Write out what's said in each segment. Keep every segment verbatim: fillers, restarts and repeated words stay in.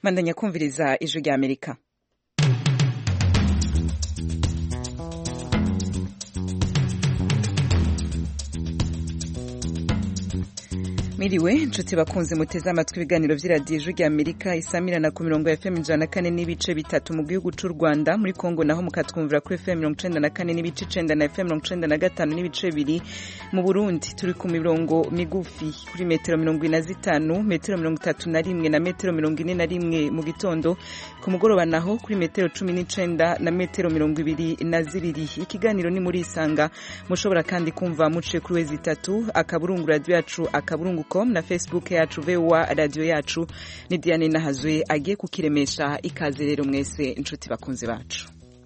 Mandanya kumviriza ijwi rya Amerika. Miriwe nshuti bakunze muteze amatwi ibiganiro vy'iradiyo ijwi rya Amerika isamirana ku mirongo ya F M ijana na kane n'ibice bitatu mu gihugu c'u Rwanda, muri Kongo naho mukatwumvira kuri F M mirongo icenda na kane n'ibice icenda na F M mirongo icenda na gatanu n'ibice bibiri. Mu Burundi turi ku mirongo migufi kuri metero mirongo ine na zitanu, metero mirongo itatu na rimwe na metero mirongo ine na rimwe mu gitondo, ku mugoroba naho kuri metero cumi n'icenda na metero mirongo ibiri na zibiri. Ikiganiro ni muri Isanga, mushobora kandi kumva muciye kuri wezi itatu akaburungu radio yacu akaburungu na Facebook yacu V O A radio yacu. Ni Diane Nahazwe agiye kukiremesha. Ikaze rero mwese inshuti bakunze bacu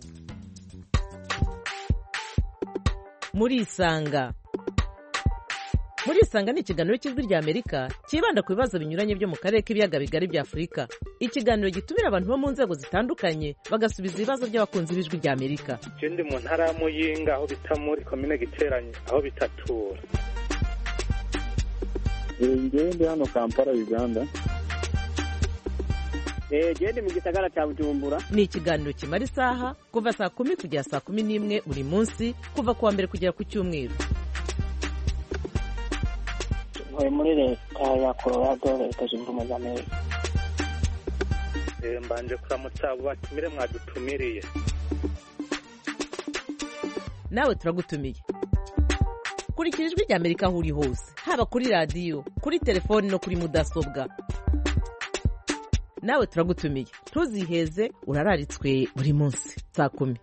muri Isanga. Muri Isanga ni ikiganiro cy'ijwi rya Amerika kibanda ku bibazo binyuranye byo mu karere k'ibiyaga bigari bya Afurika. Ikiganiro gitumira abantu bo mu nzego zitandukanye bagasubiza ibibazo by'abakunzi b'ijwi rya Amerika. Je ndi mu ntara ya Muyinga aho bita muri commune Giteranye aho bitatura. Ngende hano Kampala Uganda. Eh gende mu gisagara cya Bujumbura. Ni ikiganiro kimara isaha kuva saa kumi kugera saa kumi n'imwe buri munsi kuva kuwa mbere kugera ku cyumweru. Ntuye muri leta ya Colorado, leta zunze ubumwe za Amerika. Eh mbanje kuramutsa batumire mwadutumiriye. Nawe turagutumiye. Kurikira ijwi rya Amerika aho uri hose, haba kuri radio, kuri telefoni no kuri mudasobwa. Nawe turagutumiye, ntuziheze, urararitswe buri munsi saa kumi.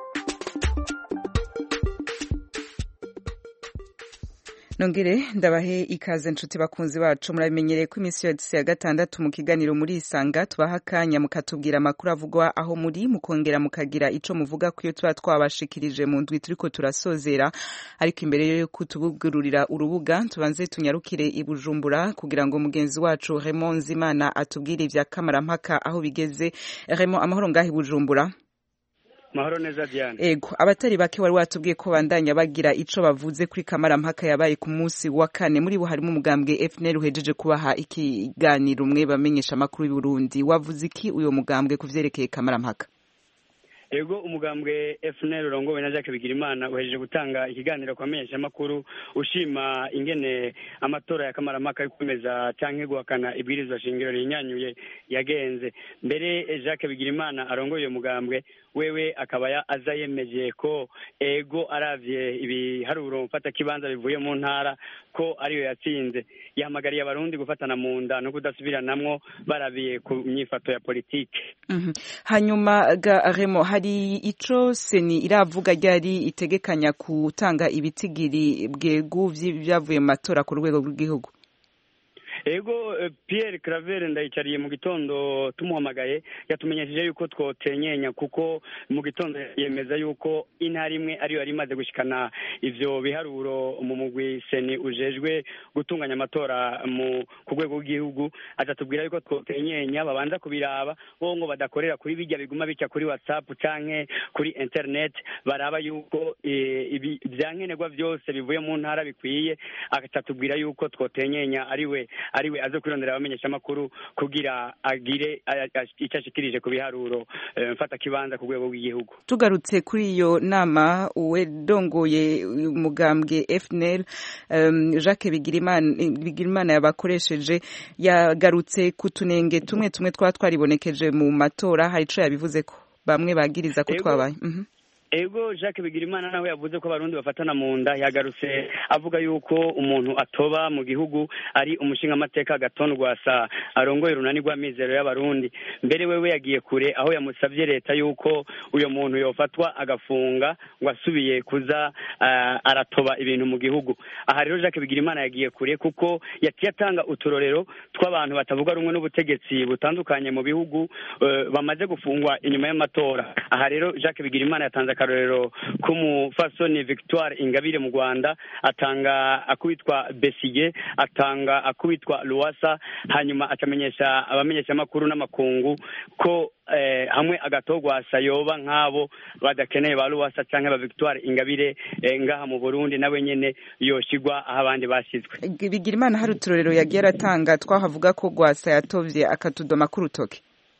Nongere ndabahe ikaze nshuti bakunzi bacu, murabimenyereye ko imisi yose ya gatandatu mu kiganiro muri Isanga tubaha akanya mukatubwira amakuru avugwa aho muri, mukongera mukagira ico muvuga ku yo tuba twabashikirije mu ndwi turiko turasozera. Ariko imbere yo kutubugururira urubuga tubanze tunyarukire i Bujumbura kugira ngo mugenzi wacu Raymond Zimana atubwire ivya kamarampaka aho bigeze. Raymond, amahoro ngahi Bujumbura? Mahoro neza Diane. Ego, abatari bake wari watubwiye ko bandanya bagira ico bavuze kuri kamarampaka yabaye ku munsi wa kane. Muri bo harimo umugambwe F N L uhejeje kubaha ikiganiro umwe bamenyesha amakuru y'u Burundi. Wavuze iki uyo mugambwe kuvyerekeye kamarampaka? Ego, umugambwe F N L urongowe na Jacques Bigirimana uhejeje gutanga ikiganiro kwa menyesha makuru ushima ingene amatora ya kamarampaka yikomeza canke guhakana ibwirizwa shingiro rinyanyuye yagenze. Mbere Jacques Bigirimana arongoye uyo mugambwe wewe akaba aza yemeje ko ego aravye ibiharuro mfata kibanza bivuye mu ntara ko ariyo yatsinze. Yahamagariye abarundi gufatana mu nda no kudasubiranamwo barabiye ku myifato ya politike. Mm-hmm. Hanyuma ga Remo, hari ico seni iravuga ryari itegekanya kutanga ibitigiri bwegu vyavuye mu matora ku rwego rw'igihugu? Ego, Pierre Claver ndayicariye mu gitondo tumuhamagaye yatumenyesheje yuko twotenyenya kuko mu gitondo yemeza yuko intara imwe ariyo yari imaze gushikana ivyo biharuro mu mugwi seni ujejwe gutunganya amatora mu ku rwego rw'igihugu. Atatubwira yuko twotenyenya babanza kubiraba bo ngo badakorera kuri bijya biguma bica kuri WhatsApp canke kuri internet, baraba yuko ibi e, vyankenerwa vyose bivuye mu ntara bikwiye. Atatubwira yuko twotenyenya ariwe ariwe azo kwirondera abamenyesha makuru kugira agire icashikirije ku biharuro mfata kibanza ku rwego rw'igihugu. Tugarutse kuri iyo nama uwedongoye umugambwe F N L um, Jacques Bigirimana Bigirimana yabakoresheje yagarutse kutunenge tumwe tumwe twa twaribonekeje mu matora. Hari ico yabivuze ko bamwe bagiriza ko twabaye. Mhm. Ego, Jacques Bigirimana nawe yavuze ko abarundi bafatana mu nda. Yagarutse avuga yuko umuntu atoba mu gihugu ari umushinga amateka Agathon Rwasa arongoye runani rwa mizero y'abarundi. Mbere wewe yagiye kure aho yamusavye leta yuko uyo muntu yofatwa agafunga ngo asubiye kuza uh, aratoba ibintu mu gihugu. Aha rero Jacques Bigirimana yagiye kure kuko yatiyatanga uturorero tw'abantu batavuga rumwe n'ubutegetsi butandukanye mu bihugu uh, bamaze gufungwa inyuma y'amatora. Aha rero Jacques Bigirimana yatanze akarorero k'umufasoni Victoire Ingabire mu Rwanda, atanga akubitwa Besigye, atanga akubitwa Luwasa, hanyuma akamenyesha abamenyesha makuru n'amakungu ko eh, hamwe agatogwa sayoba nk'abo badakeneye ba Luwasa canke ba Victoire Ingabire eh, ngaha mu Burundi nawe nyene yoshigwa aho abandi bashyizwe. Bigirimana hari uturorero yagiye aratanga twahavuga ko Rwasa yatovye akatudoma ku rutoke.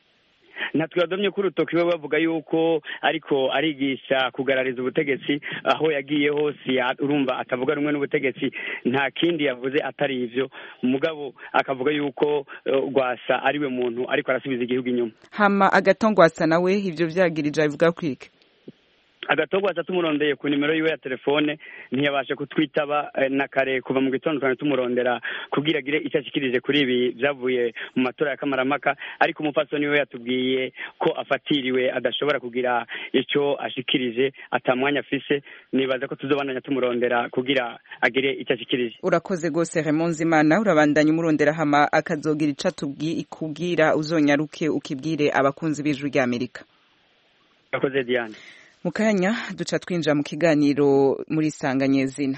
ntatwadomye ko urutoki we bavuga yuko ariko arigisha kugarariza ubutegetsi aho yagiye hose urumva atavuga rumwe n'ubutegetsi nta kindi yavuze atari ivyo mugabo akavuga yuko Rwasa ariwe muntu ariko arasubiza igihugu inyuma. Hama Agatongwasa nawe ivyo vyagirije avuga kwike Agatongwasa tumurondeye ku nimero yiwe ya telefone ntiyabasha kutwitaba na kare kuva mu gitondo kandi tumurondera kugira gire icyo ashikirije kuri ibi byavuye mu matora ya Kamaramaka ariko umupfasoni we yatubwiye ko afatiriwe adashobora kugira icyo ashikirije atamwanya afise nibaza ko tuzobandanya tumurondera kugira agire icyo ashikirije. Urakoze gose Raymond Zimana urabandanya umurondera hama akazogira ico atubwiye kugira uzonyaruke ukibwire abakunzi b'Ijwi rya Amerika. Urakoze Diane. Mukanya duca twinjira mu kiganiro muri Sanganyezina.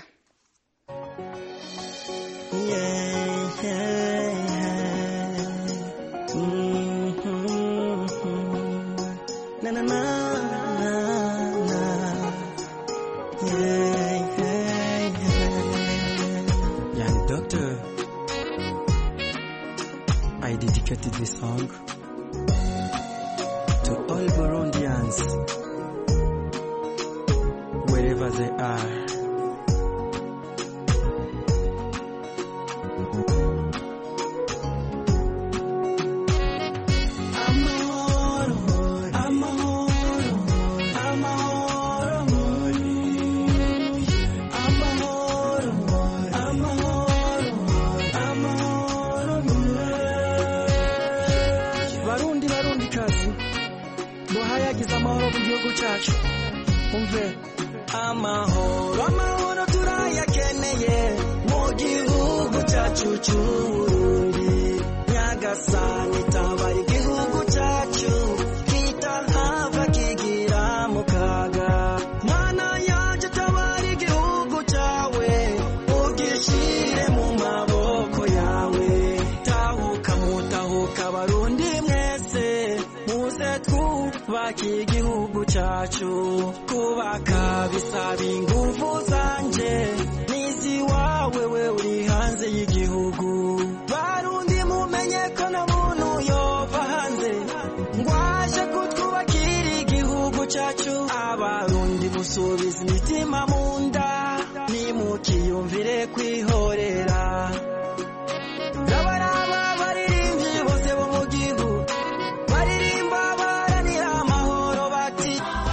Young Doctor, I dedicated this song to all Burundians wherever they are. Barundi barundi kazi bohayagiza amahoro mu gihugu cyacu umve amahoro amahoro turayakeneye mu gihugu cyacu cy'Uburundi Nyagasani tabaye igihugu cyacu kitahava kigira mu kaga Mana yaje tabaye igihugu cyawe ugishire mu maboko yawe tahuka mutahuka Barundi mwese muze twubake igihugu cyacu kubaka bisaba ingufu zanje nizi wawe we uri hanze y'igihugu Barundi mumenye ko na muntu yova hanze ngwaje kutwubakira igihugu cyacu Abarundi musubiza imitima mu nda nimukiyumvire kwihorera Rabaraba baririmbyi bose bo mu gihugu baririmba baranira amahoro bati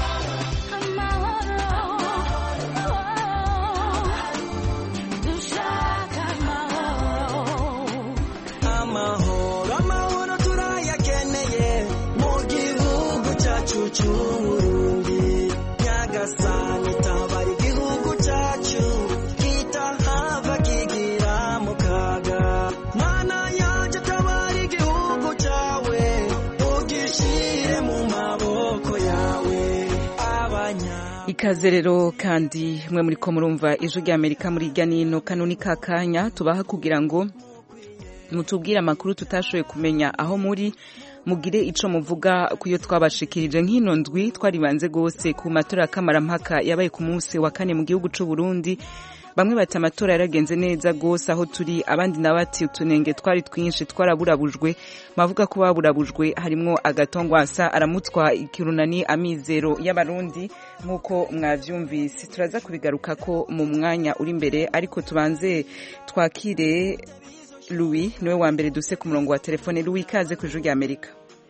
amahoro amahoro turayakeneye mu gihugu cyacu cy'Uburundi Nyagasani tabara igihugu cyacu kitahava kigira mu kaga Mana yaje tabara igihugu cyawe ugishire mu maboko yawe abanya Ikaze rero kandi mwe muri ko murumva Ijwi rya Amerika muri irya nino kanuni kakanya tubaha kugira ngo mutubwire amakuru tutashoboye kumenya aho muri mugire ico muvuga kuyo twabashikirije nk'ino ndwi twaribanze gose ku matora Kamarampaka yabaye ku munsi wa kane mu gihugu c'u Burundi bamwe bati amatora yaragenze neza gose aho turi abandi nabati utunenge twari twinshi twaraburabujwe mavuga ko baburabujwe harimo Agatongwasa aramutwa ikirunani amizero y'abarundi nkuko mwavyumvise turaza kubigaruka ko mu mwanya uri imbere ariko tubanze twakire Louis niwe wa mbere duse ku murongo wa telefone Louis kaze ku Ijwi rya Amerika.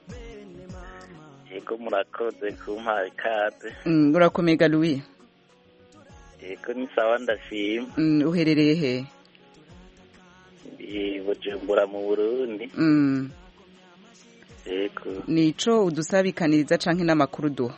Yego murakoze kumpa ikaze. Mm, urakomega Louis. Yego ni sawa ndashima. Mm, uherereye he? Ndi Bujumbura mu Burundi. Mm. Yego. Nico udusabikaniriza canke n'amakuru duha?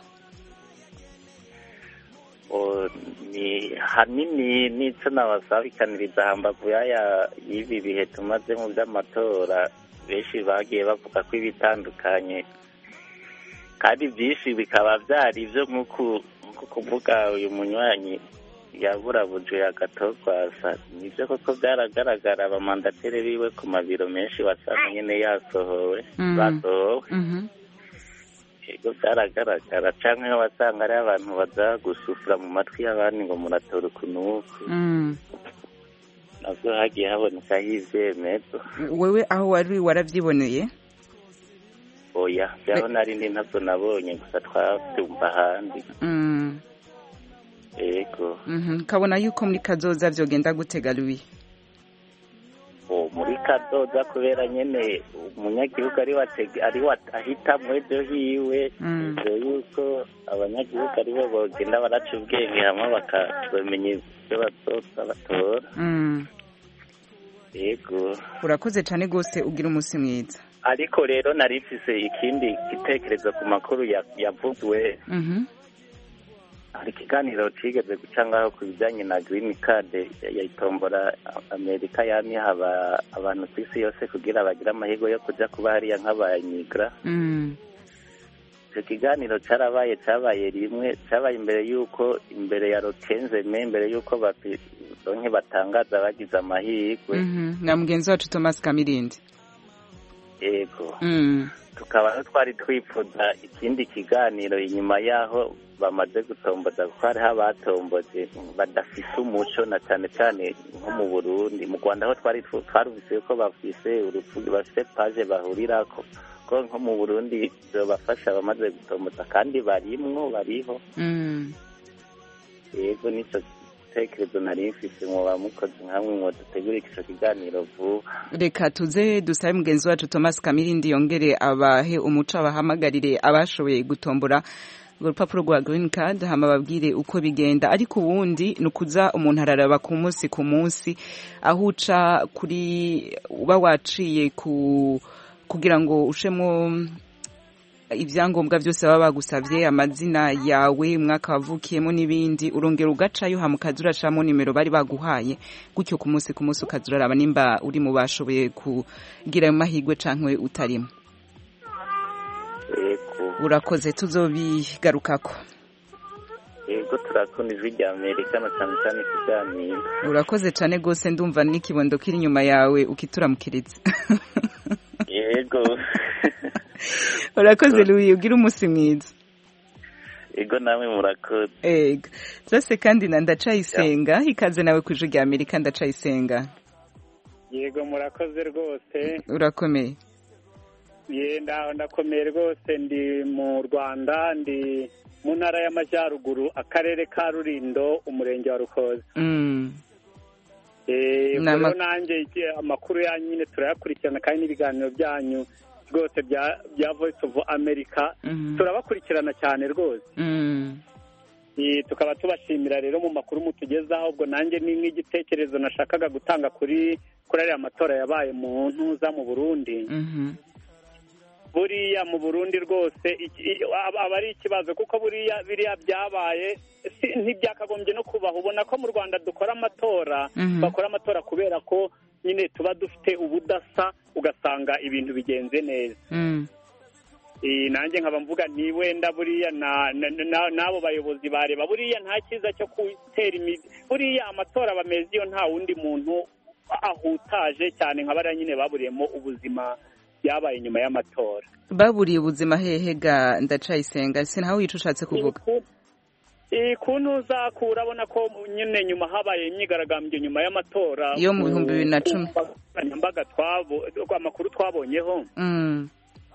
O ni hanini nico nabasabikaniriza hambavu yaya yibi bihe tumaze mu by'amatora benshi bagiye bavuga ko ibitandukanye kandi byinshi bikaba byari ibyo nk'uko kuvuga uyu munywanyi yaburabuje Agatongwasa nibyo koko byaragaragara abamandateri biwe ku mabiro menshi wasanga nyine yasohowe basohowe ego byaragaragara canke wasanga ari abantu baza gusufura mu matwi y'abandi ngo muratora ukunuku navyo hagiye haboneka y'ivyemezo. Wewe aho wari waravyiboneye? oya byaho nari ndi ntabwo nabonye gusa twabyumva ahandi mm. yego mhm kabona yuko muri kazoza vyogenda gutegaruye o muri kadoda kubera nyene umunyagihugu ari watege ari watahita mwejo hiwe ivyo yuko abanyagihugu ari bo bogenda baraca ubwenge hamwe bakabamenya ivyo bazoza batora yego urakoze cane gose ugira umunsi mwiza ariko rero narifise ikindi gitekerezo ku makuru yavuzwe mhm hari ikiganiro cigeze guca ngaho ku bijyanye na green card yayitombora Amerika yamye haba abantu ku isi yose kugira bagire amahirwe yo kuja kuba hariya nk'abanyigra icyo kiganiro carabaye cabaye rimwe cabaye imbere y'uko imbere ya rokenzeme imbere y'uko donke batangaza bagize amahirwe na mugenzi wacu Thomas Kamirindi yego tukaba twari twifuza ikindi kiganiro inyuma yaho bamaze gutomboza kuko hariho abatomboje badafise umuco na cyane cyane nko mu Burundi mu Rwanda aho twari twarumvise ko bafise urufugi bafise page bahurirako ko nko mu Burundi bafasha bamaze gutomboza kandi barimwo bariho yego nico tekerezo nari mfise mu bamukozi nkamwe mu dutegura ico kiganiro vuba reka tuze dusabe mugenzi wacu Thomas Kamirindi yongere abahe umuco abahamagarire abashoboye gutombora urupapuro rwa green card hama babwire uko bigenda ariko ubundi nukuza umuntu araraba ku munsi ku munsi aho uca kuri uba waciye ku kugira ngo ushemo ibyangombwa byose baba bagusavye amazina yawe umwaka wavukiyemo n'ibindi urongera ugacayo hamukazi uracamo nimero bari baguhaye gutyo ku munsi ku munsi ukazuraraba nimba uri mu bashoboye kugira amahirwe cankwe utarimo urakoze tuzobigarukako yego turakunda ijwi rya Amerika na cyane cyane kuganira urakoze cyane gose ndumva n'ikibondo kiri inyuma yawe ukituramukiriza yego urakoze Louis ugira umunsi mwiza yego namwe murakoze yego zose kandi na Ndacayisenga ikaze nawe ku ijwi rya Amerika Ndacayisenga yego murakoze rwose urakomeye yenda ndakomeye rwose ndi mu Rwanda ndi mu ntara y'Amajyaruguru akarere ka Rulindo umurenge wa Rukoze mm eh Nama... nanjye amakuru yanyu nyine turayakurikirana kandi n'ibiganiro byanyu rwose bya bya Voice of America mm -hmm. turabakurikirana cyane rwose mm eh tukaba tubashimira rero mu makuru mutugezaho ubwo nanjye ni nk'igitekerezo nashakaga gutanga kuri kuri ariya matora yabaye mu ntuza mu Burundi mhm buriya mu Burundi rwose aba ari ikibazo kuko buriya biriya byabaye ntibyakagombye no kubaho ubona ko mu Rwanda dukora amatora bakora amatora kubera ko nyine tuba dufite ubudasa ugasanga ibintu bigenze neza nanjye nkaba mvuga ni wenda buriya n'abo bayobozi bareba buriya nta cyiza cyo gutera imizi buriya amatora bameze iyo nta wundi muntu ahutaje cyane nka bariya nyine baburiyemo ubuzima byabaye nyuma y'amatora baburiye ubuzima hehega Ndacayisenga sinaho wica ushatse kuvuga ikuntu za kurabona ko nyine nyuma habaye imyigaragambyo nyuma y'amatora yo mu bihumbi bibiri na cumi nyambaga twabo amakuru twabonyeho mm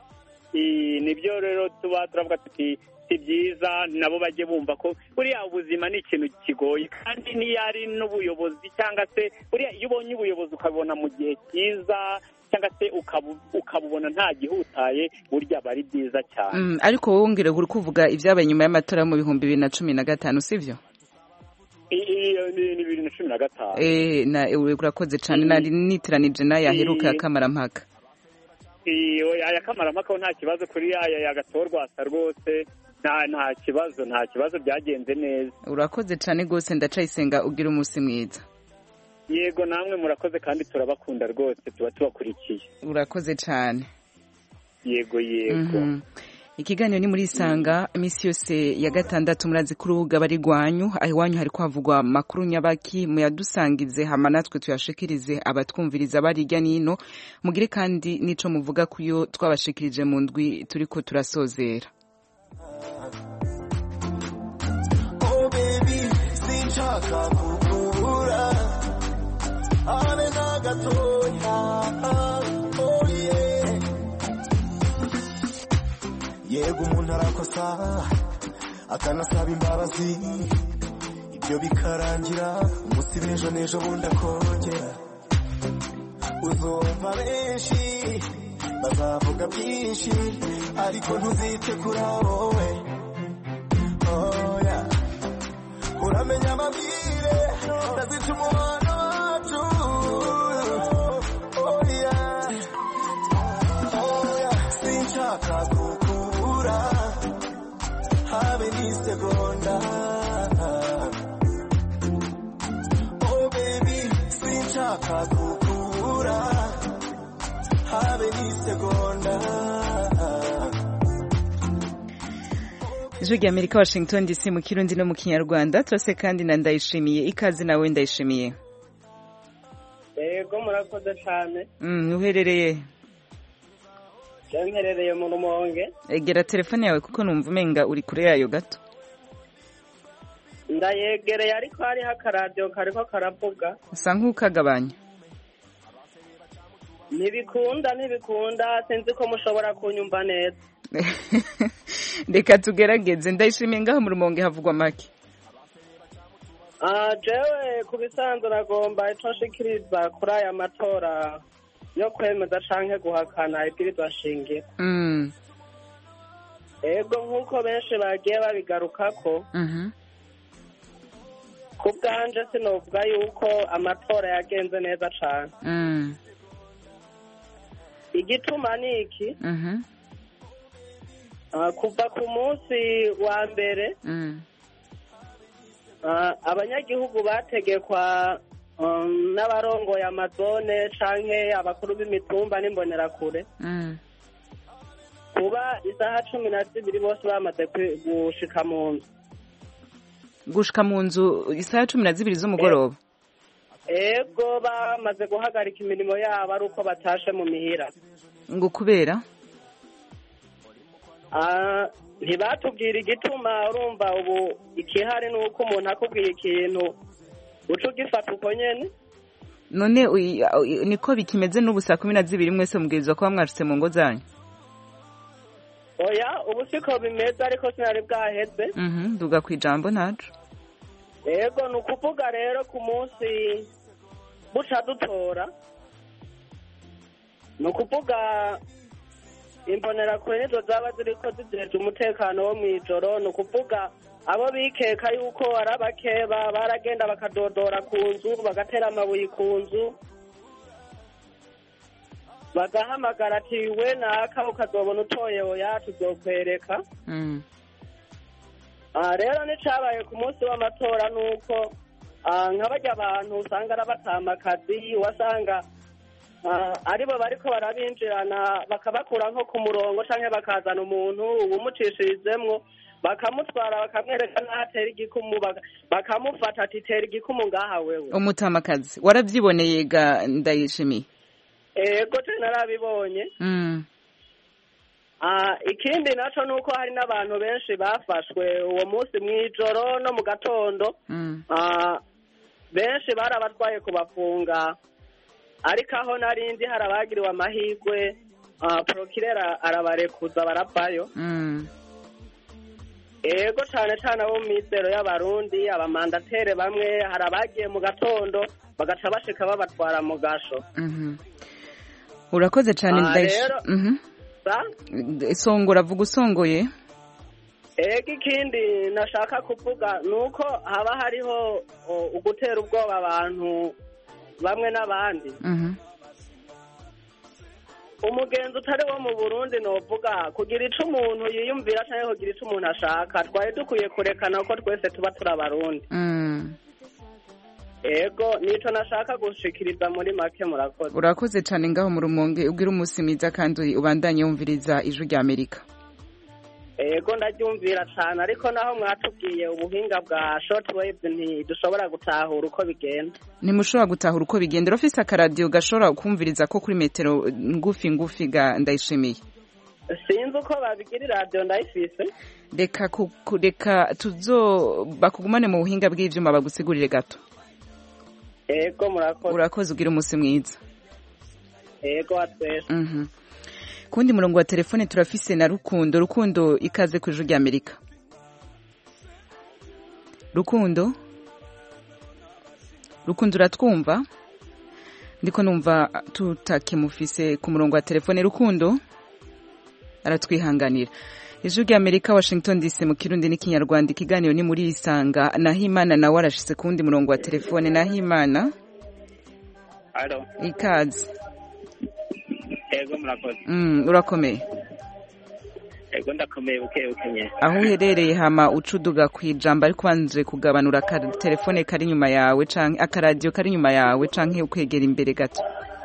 nibyo rero tuba turavuga tuti si byiza nabo bajye bumva ko buriya ubuzima ni ikintu kigoye kandi niyari n'ubuyobozi cyangwa se buriya iyo ubonye ubuyobozi ukabona mu gihe cyiza cyangwa se ukabubona nta gihutaye burya bari byiza cyane ariko wowe wongere uri kuvuga ibyabaye nyuma y'amatora mu bihumbi bibiri na cumi na gatanu sivyo ni bibiri na cumi na gatanu eh na urakoze cyane nari nitiranije nayo yaheruka ya Kamarampaka aya Kamarampaka nta kibazo kuri aya yagatorwa asa rwose nta nta kibazo nta kibazo byagenze neza urakoze cyane gose Ndacayisenga ugira umunsi mwiza yego namwe murakoze kandi turabakunda rwose tuba tubakurikiye urakoze cyane yego yego mm -hmm. Ikiganiro ni muri Isanga imisi yose ya gatandatu murazi kuri urubuga bari rwanyu aho iwanyu hari kwavugwa makuru nyabaki muyadusangize hama natwe tuyashikirize abatwumviriza bari irya nino mugire kandi nico muvuga kuyo twabashikirije mu ndwi turiko turasozera. Oh baby sinshaka kukubura ane nagatoya oh yeah yego umuntu arakosa akanasaba imbabazi ibyo bikarangira umunsi b'ejo n'ejo bundi akongera uzumva benshi bazavuga byinshi ariko ntuzite kuri wowe oya uramenya amabwire ndazica umubano wacu oya oya sinshaka kukubura habe n'isegonda oh baby sinshaka kukubura habe n'isegonda. Ijwi rya Amerika Washington D C mu Kirundi no mu Kinyarwanda turase kandi na Ndayishimiye ikazi nawe Ndayishimiye. Yego murakoze cyane. Mm uherereye Janherereye mu Rumonge. Egera telefone yawe kuko numva umenga uri kure yayo gato. Ndayegereye ariko hari hakaradio kariko karavuga. Usa nk'ukagabanya. Ntibikunda ntibikunda sinzi ko mushobora kunyumva neza. Reka tugerageze Ndayishimiye ngaho mu Rumonge havugwa make. Ah jewe kubisanzwe nagomba ico nshikiriza kuri aya matora yo kwemeza canke guhakana ibwirizwa shingiro. Mm. Ego nkuko benshi bagiye babigarukako. Mhm. Kubwanje sinovuga yuko amatora yagenze neza cane. Mm. Igituma niki? Mhm. Uh, kuva ku munsi wa mbere mm. uh, abanyagihugu bategekwa um, n'abarongoye amazone canke abakuru b'imitumba n'imbonerakure mm. kuba isaha cumi na zibiri bose bamaze gushika mu nzu gushika mu nzu isaha cumi na zibiri z'umugoroba. Ego bamaze guhagarika imirimo yabo ari uko batashe mu mihira. Ngo kubera Ah, ntibatubwira igituma urumva ubu ikihari nuko umuntu akubwiye ikintu uca ugifata uko nyene. None niko bikimeze n'ubu saa kumi na zibiri mwese mubwirizwa kuba mwashitse mu ngo zanyu? Oya ubu siko bimeze ariko sinari bwaheze. Mhm nduga kwijambo ntacu. Yego nukuvuga rero ku munsi buca dutora nukuvuga imbonerakure nizo zaba ziriko zijeje umutekano wo mwijoro nukuvuga abo bikeka yuko ari abakeba baragenda bakadodora ku nzu bagatera amabuye ku nzu bagahamagara ati we naka ukazobona utoye oya tuzokwereka. Mm. Ah rero nicabaye ku munsi w'amatora nuko ah nk'abajya abantu usanga arabatama akazi wasanga Uh, aribo bariko barabinjirana bakabakura nko ku murongo canke bakazana umuntu ubumucishirizemwo bakamutwara bakamwereka n'ahatera igikumu bakamufata ati tera igikumu ngaha wewe. Umutamakazi waravyiboneye ga Ndayishimiye? Ego te narabibonye. Mm. Ah ikindi naco nuko hari n'abantu benshi bafashwe uwo munsi mwijoro no mu gatondo. Mm. Ah benshi barabatwaye kubafunga. Ariko aho narindi harabagiriwe amahirwe uh, prokirera arabarekuza baravayo. Mm. Ego cyane cyane abo mizero y'abarundi abamandatere bamwe harabagiye mu gatondo bagaca bashika babatwara mu gasho. Mhm. Urakoze cyane Ndayishimiye. Mhm. Sa? Songora vuga usongoye. Ego ikindi nashaka kuvuga nuko haba hariho uh, ugutera ubwoba abantu bamwe n'abandi. Mhm. Umugenzi utari wo mu Burundi novuga kugira ico umuntu yiyumvira canke kugira ico umuntu ashaka twari dukwiye kurekana ko twese tuba turabarundi. Mm. Ego nico nashaka gushikiriza muri make murakoze. Urakoze cyane ngaho mu Rumonge ugira umunsi mwiza kandi ubandanye wumviriza Ijwi rya Amerika. Ego ndaryumvira cyane ariko naho mwatubwiye ubuhinga bwa shortwave ntidushobora gutahura uko bigenda. Ntimushobora gutahura uko bigenda urafise akaradio gashobora kumviriza ko kuri metero ngufi ngufi ga Ndayishimiye? Sinzi uko babigira radio ndayifise. Reka kureka tuzo bakugumane mu buhinga bw'ivyuma bagusigurire gato. Ego murakoze. Urakoze ugira umunsi mwiza. Ego atwese. Mhm. kundi murongo wa telefone turafise na Rukundo. Rukundo, ikaze ku Ijwi ry'Amerika. Rukundo Rukundo uratwumva? Ndiko numva tutakimufise ku murongo wa telefone. Rukundo aratwihanganira. Ijwi ry'Amerika, Washington D C, mu Kirundi n'ikinyarwanda. Ikiganiro ni muri Isanga. Nahimana nawe arashitse kundi murongo wa telefone. Nahimana, Alo. Ikaze. Ego murakoze. Mm, urakomeye. Ego ndakomeye buke bukenye. Aho uherereye hama ucuduga kwijamba ariko banze kugabanura ka telefone kari nyuma yawe canke akaradio kari nyuma yawe canke ukwegera imbere gato.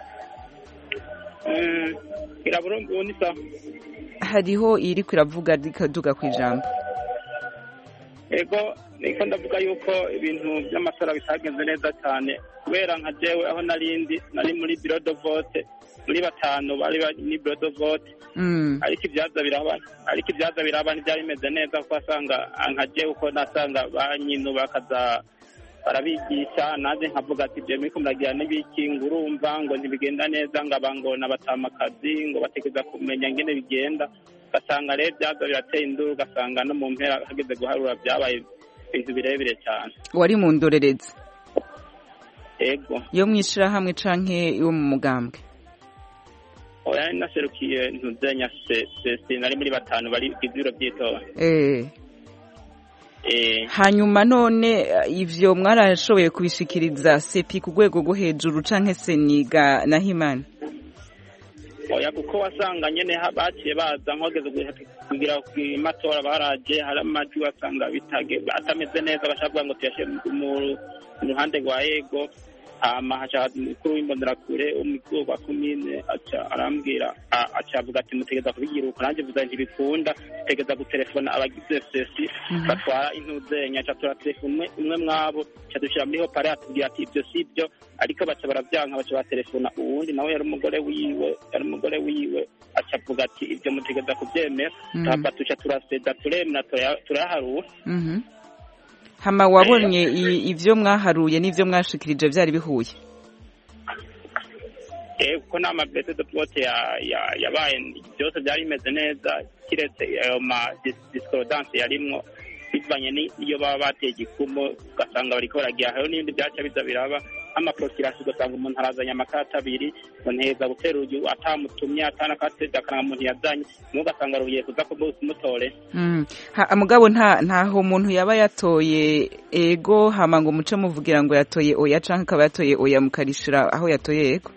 Mm, iraburungu ni sa. Hariho iri kwiravuga dikaduga kwijamba. Ego niko ndavuga yuko ibintu by'amatora bitagenze neza cyane kubera nka jewe aho narindi nari muri bureau de vote muri batanu bari ni bureau de vote. Mm. Ariko ibyaza biraba ariko ibyaza biraba ntibyari bimeze neza kuko asanga nka jewe uko nasanga banyinu bakaza barabigisha naje nkavuga ati je miko muragira n'ibiki ngurumva ngo ntibigenda neza ngabangona batamakazi ngo bategeza kumenya ngene bigenda gasanga rero byaza birateye induru gasanga no mu mpera hageze guharura byabaye ibintu birebire cyane. Wari mu ndorerezi? Ego. Yo mwishira hamwe canke yo mu mugambwe? Oya naserukiye ntuzenya se se nari muri batanu bari kiziro by'itora. Eh. Eh. Hanyuma none ivyo mwarashoboye kubishikiriza sepi ku rwego rwo hejuru canke seniga Nahimana? Oya kuko wasanga nyene baciye baza nkogeze kugira ku matora baraje hari amajwi wasanga bitage atameze neza bashavuga ngo tuyashe mu ruhande rwa yego hama haca mukuru w'imbondera kure umukuru wa komine aca arambwira aca avuga ati mutegeza kubigira uko nanjye vuza ntibikunda tegeza gutelefona abagize sesi batwara intuzenya aca turatelefone umwe mwabo aca dushira muri ho pare atubwira ati ibyo sibyo ariko baca baravyanka baca batelefona uwundi nawe yari umugore wiwe yari umugore wiwe aca avuga ati ibyo mutegeza kubyemera haba tuca turaseda turemera turaharura. Mhm. Hama wabonye ivyo mwaharuye n'ivyo mwashikirije byari bihuye? Eh ko nama bete de vote ya yabaye byose byari bimeze neza kiretse ayo ma discordance yarimwo bivanye niyo baba bateye igikumo gasanga bariko baragiye aho n'ibindi byaca biza biraba ama procurasi gasanga umuntu arazanya amakata abiri neza gutera uyu atamutumye atana kateza kana umuntu yazanye mugasanga rugiye kuza kumutore. Mm. Ha mugabo nta ntaho umuntu yaba yatoye ego hama ngo muce muvugira ngo yatoye oya canke kaba yatoye oya mukarishira aho yatoye ego.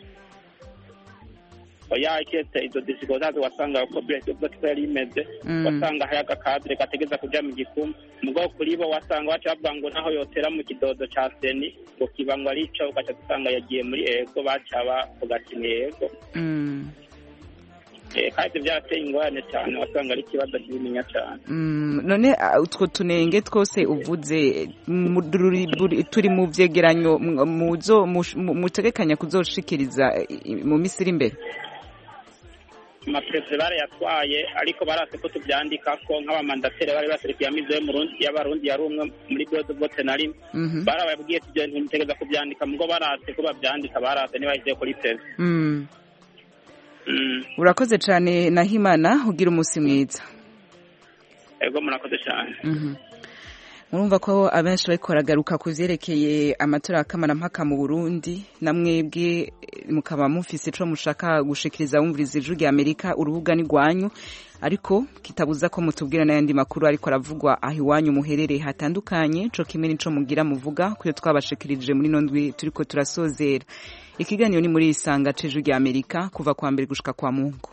Oya ikete izo discordance wasanga ko bwese bwose yari imeze wasanga hari agakadre gategeza kuja mu gikumu mugabo kuri bo wasanga bacavuga ngo naho yotera mu kidodo ca seni ngo kibango ari ico ugaca gusanga yagiye muri ego bacaba ugatini ego. Mm. Eh kandi byarateye ingorane cyane wasanga ari kibazo kinini cyane. Mm. None utwo tunenge twose uvuze turi mu vyegeranyo muzo mutegekanya kuzoshikiriza mu misiri imbere? Amaprese barayatwaye ariko barase ko tubyandika ko nk'abamandateri bari baserukiye amizo mu Burundi y'abarundi yari umwe muri bureau de vote nari barababwiye tujye ntimutegeza kubyandika mugo barase ko babyandika barase niba igiye kuri presse. Mm. Urakoze cyane Nahimana ugira umunsi mwiza. Ego murakoze cyane. Mhm. Murumva ko abenshi bariko baragaruka ku vyerekeye amatora akamara mpaka mu Burundi namwebwe mukaba mufise ico mushaka gushikiriza wumviriza Ijwi ry'Amerika urubuga ni rwanyu ariko kitabuza ko mutubwira n'ayandi makuru ariko aravugwa aho iwanyu muherereye hatandukanye co kimwe nico mugira muvuga kuyo twabashikirije muri nondwi turiko turasozera. Ikiganiro ni muri Isanga c'Ijwi ry'Amerika kuva kwa mbere gushika kwa Mungu.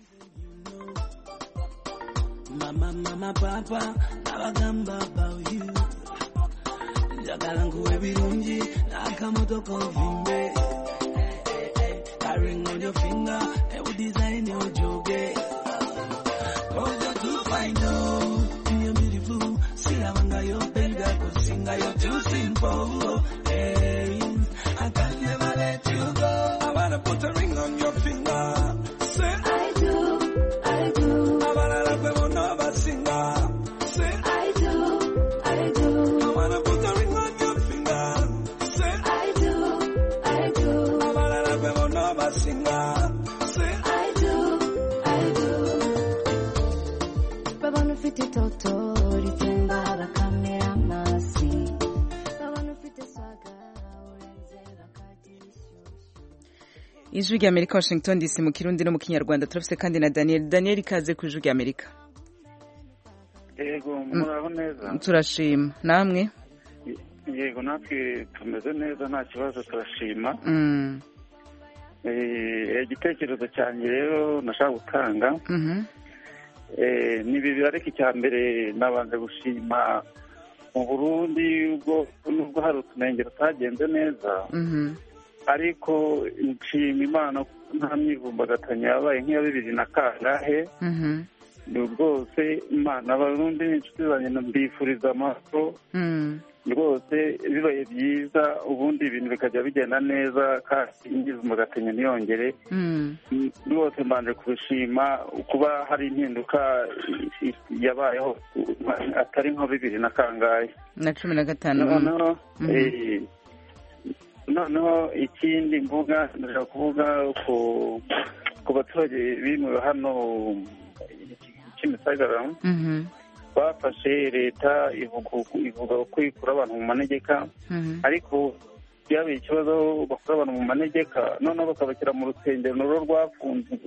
Mama, mama, papa, abagamba about you. Jagalangu ebirungi, nakamoto kovimbe. That ring on your finger, I will design your joge. Cause you're too fine, oh, you're beautiful. Silavanga your belga, kusinga you're too simple. Hey, I can never let you go. I wanna put a ring on your finger. Say I do, I do. I wanna love them on over singer. Say I do, I do. I wanna put a ring on your finger. Say I do, I do. I wanna love them on over singer. Say I do, I do. ufite itoto ritemba bakamera amasi babona ufite swaga urenze bakagira ishyushyu. Ijwi rya Amerika Washington D C mu Kirundi no mu Kinyarwanda. Turafise kandi na Daniel. Daniel, ikaze ku Ijwi rya Amerika. Yego muraho neza. Turashima namwe. Yego natwe tumeze neza nta kibazo turashima. Mm. Eh igitekerezo cyanjye rero nashaka gutanga. Mhm. Eh ni bibi ariko icya mbere nabanze gushima mu Burundi ubwo nubwo hari utunenge tutagenze neza. Mhm. Ariko nshima Imana nta myivumbagatanya yabaye nk'iya bibiri na kangahe. Mhm. Ni rwose Imana Abarundi n'inshuti zanjye mbifuriza amahoro. Mm. Rwose bibaye byiza ubundi ibintu bikajya bigenda neza kandi imyivumbagatanyo ntiyongere. Mm. Rwose mbanje kubishima kuba hari impinduka yabayeho atari nka bibiri na kangahe na cumi na gatanu. noneho eh noneho ikindi mvuga ndashaka kuvuga ku ku baturage bimuwe hano Kimisagara. Mhm. Bafashe leta ivuga ko ikura abantu mu manegeka, ariko byabaye ikibazo bakura abantu mu manegeka noneho bakabashyira mu rusengero nuro rwafunze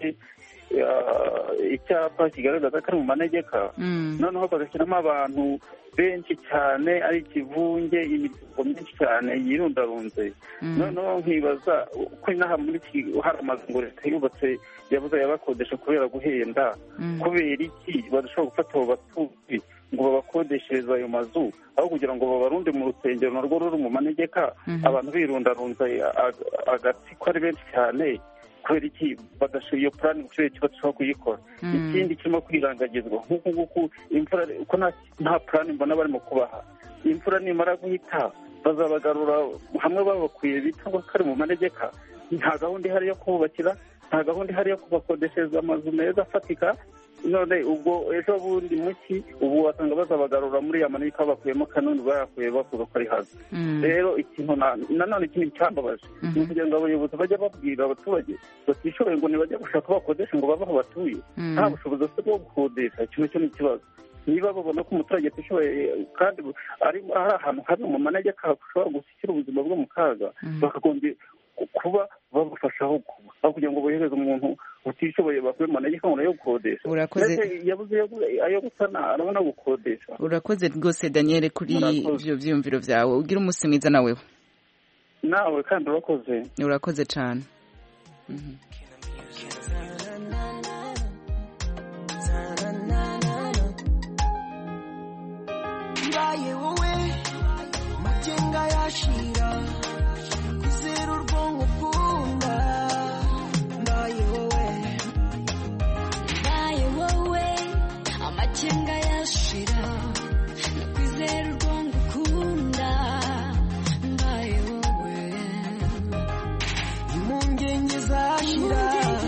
icyapa kigaragaza ko ari mu manegeka, noneho bagashyiramo abantu benshi cyane ari ikivunge, imiryango myinshi cyane yirundarunze. Noneho nkibaza ko inaha muri hari amazu ngo leta yubatse yabuze yabakodesha kubera guhenda, kubera iki badashobora gufata abo batuzi ngo babakodeshereza ayo mazu aho kugira ngo babarunde mu rusengero narwo ruri mu manegeka, abantu birundarunze agatsiko ari benshi cyane. Kubera iki badashoboye iyo plan kubera iki badashobora kuyikora? Ikindi kirimo kwirangagizwa nk'uku nguku imvura ko nta plan mbona barimo kubaha. Imvura nimara guhita bazabagarura hamwe babakuye bita ngo kari mu manegeka. Nta gahunda ihari yo kubakira, nta gahunda ihari yo kubakodeshereza amazu meza afatika. None ubwo ejo bundi muki ubu wasanga bazabagarura muri ya manegeka bakuyemo kanuni bayakuye bavuga ko ari hazi. Rero ikintu nanone ikindi cyambabaje ni kugira ngo abayobozi bajya babwira abaturage batishoboye ngo ntibajya gushaka bakodesha ngo bave aho batuye, nta bushobozi bwo gukodesha. Ikintu cyo ni ikibazo. Niba babona ko umuturage atishoboye kandi ari ahantu hari mu manegeka hashobora gushyira ubuzima bwo mu kaga, bakagombye kuba babufashaho kuba kugira ngo bohereze umuntu utishoboye bakuye mu manegeka ngo yo gukodesha. Urakoze. Yabuze ayo gusana arabona gukodesha. Urakoze rwose Daniel kuri ivyo vyumviro vyawe. Ugira umunsi mwiza nawe. Nawe kandi urakoze. Urakoze cyane. Mhm. Mbaye wowe majenga yashira kwizera urwonko ukunda. Mbaye wowe mbaye wowe amakenga yashira kwizera urwonko ukunda. Mbaye wowe impungenge zashira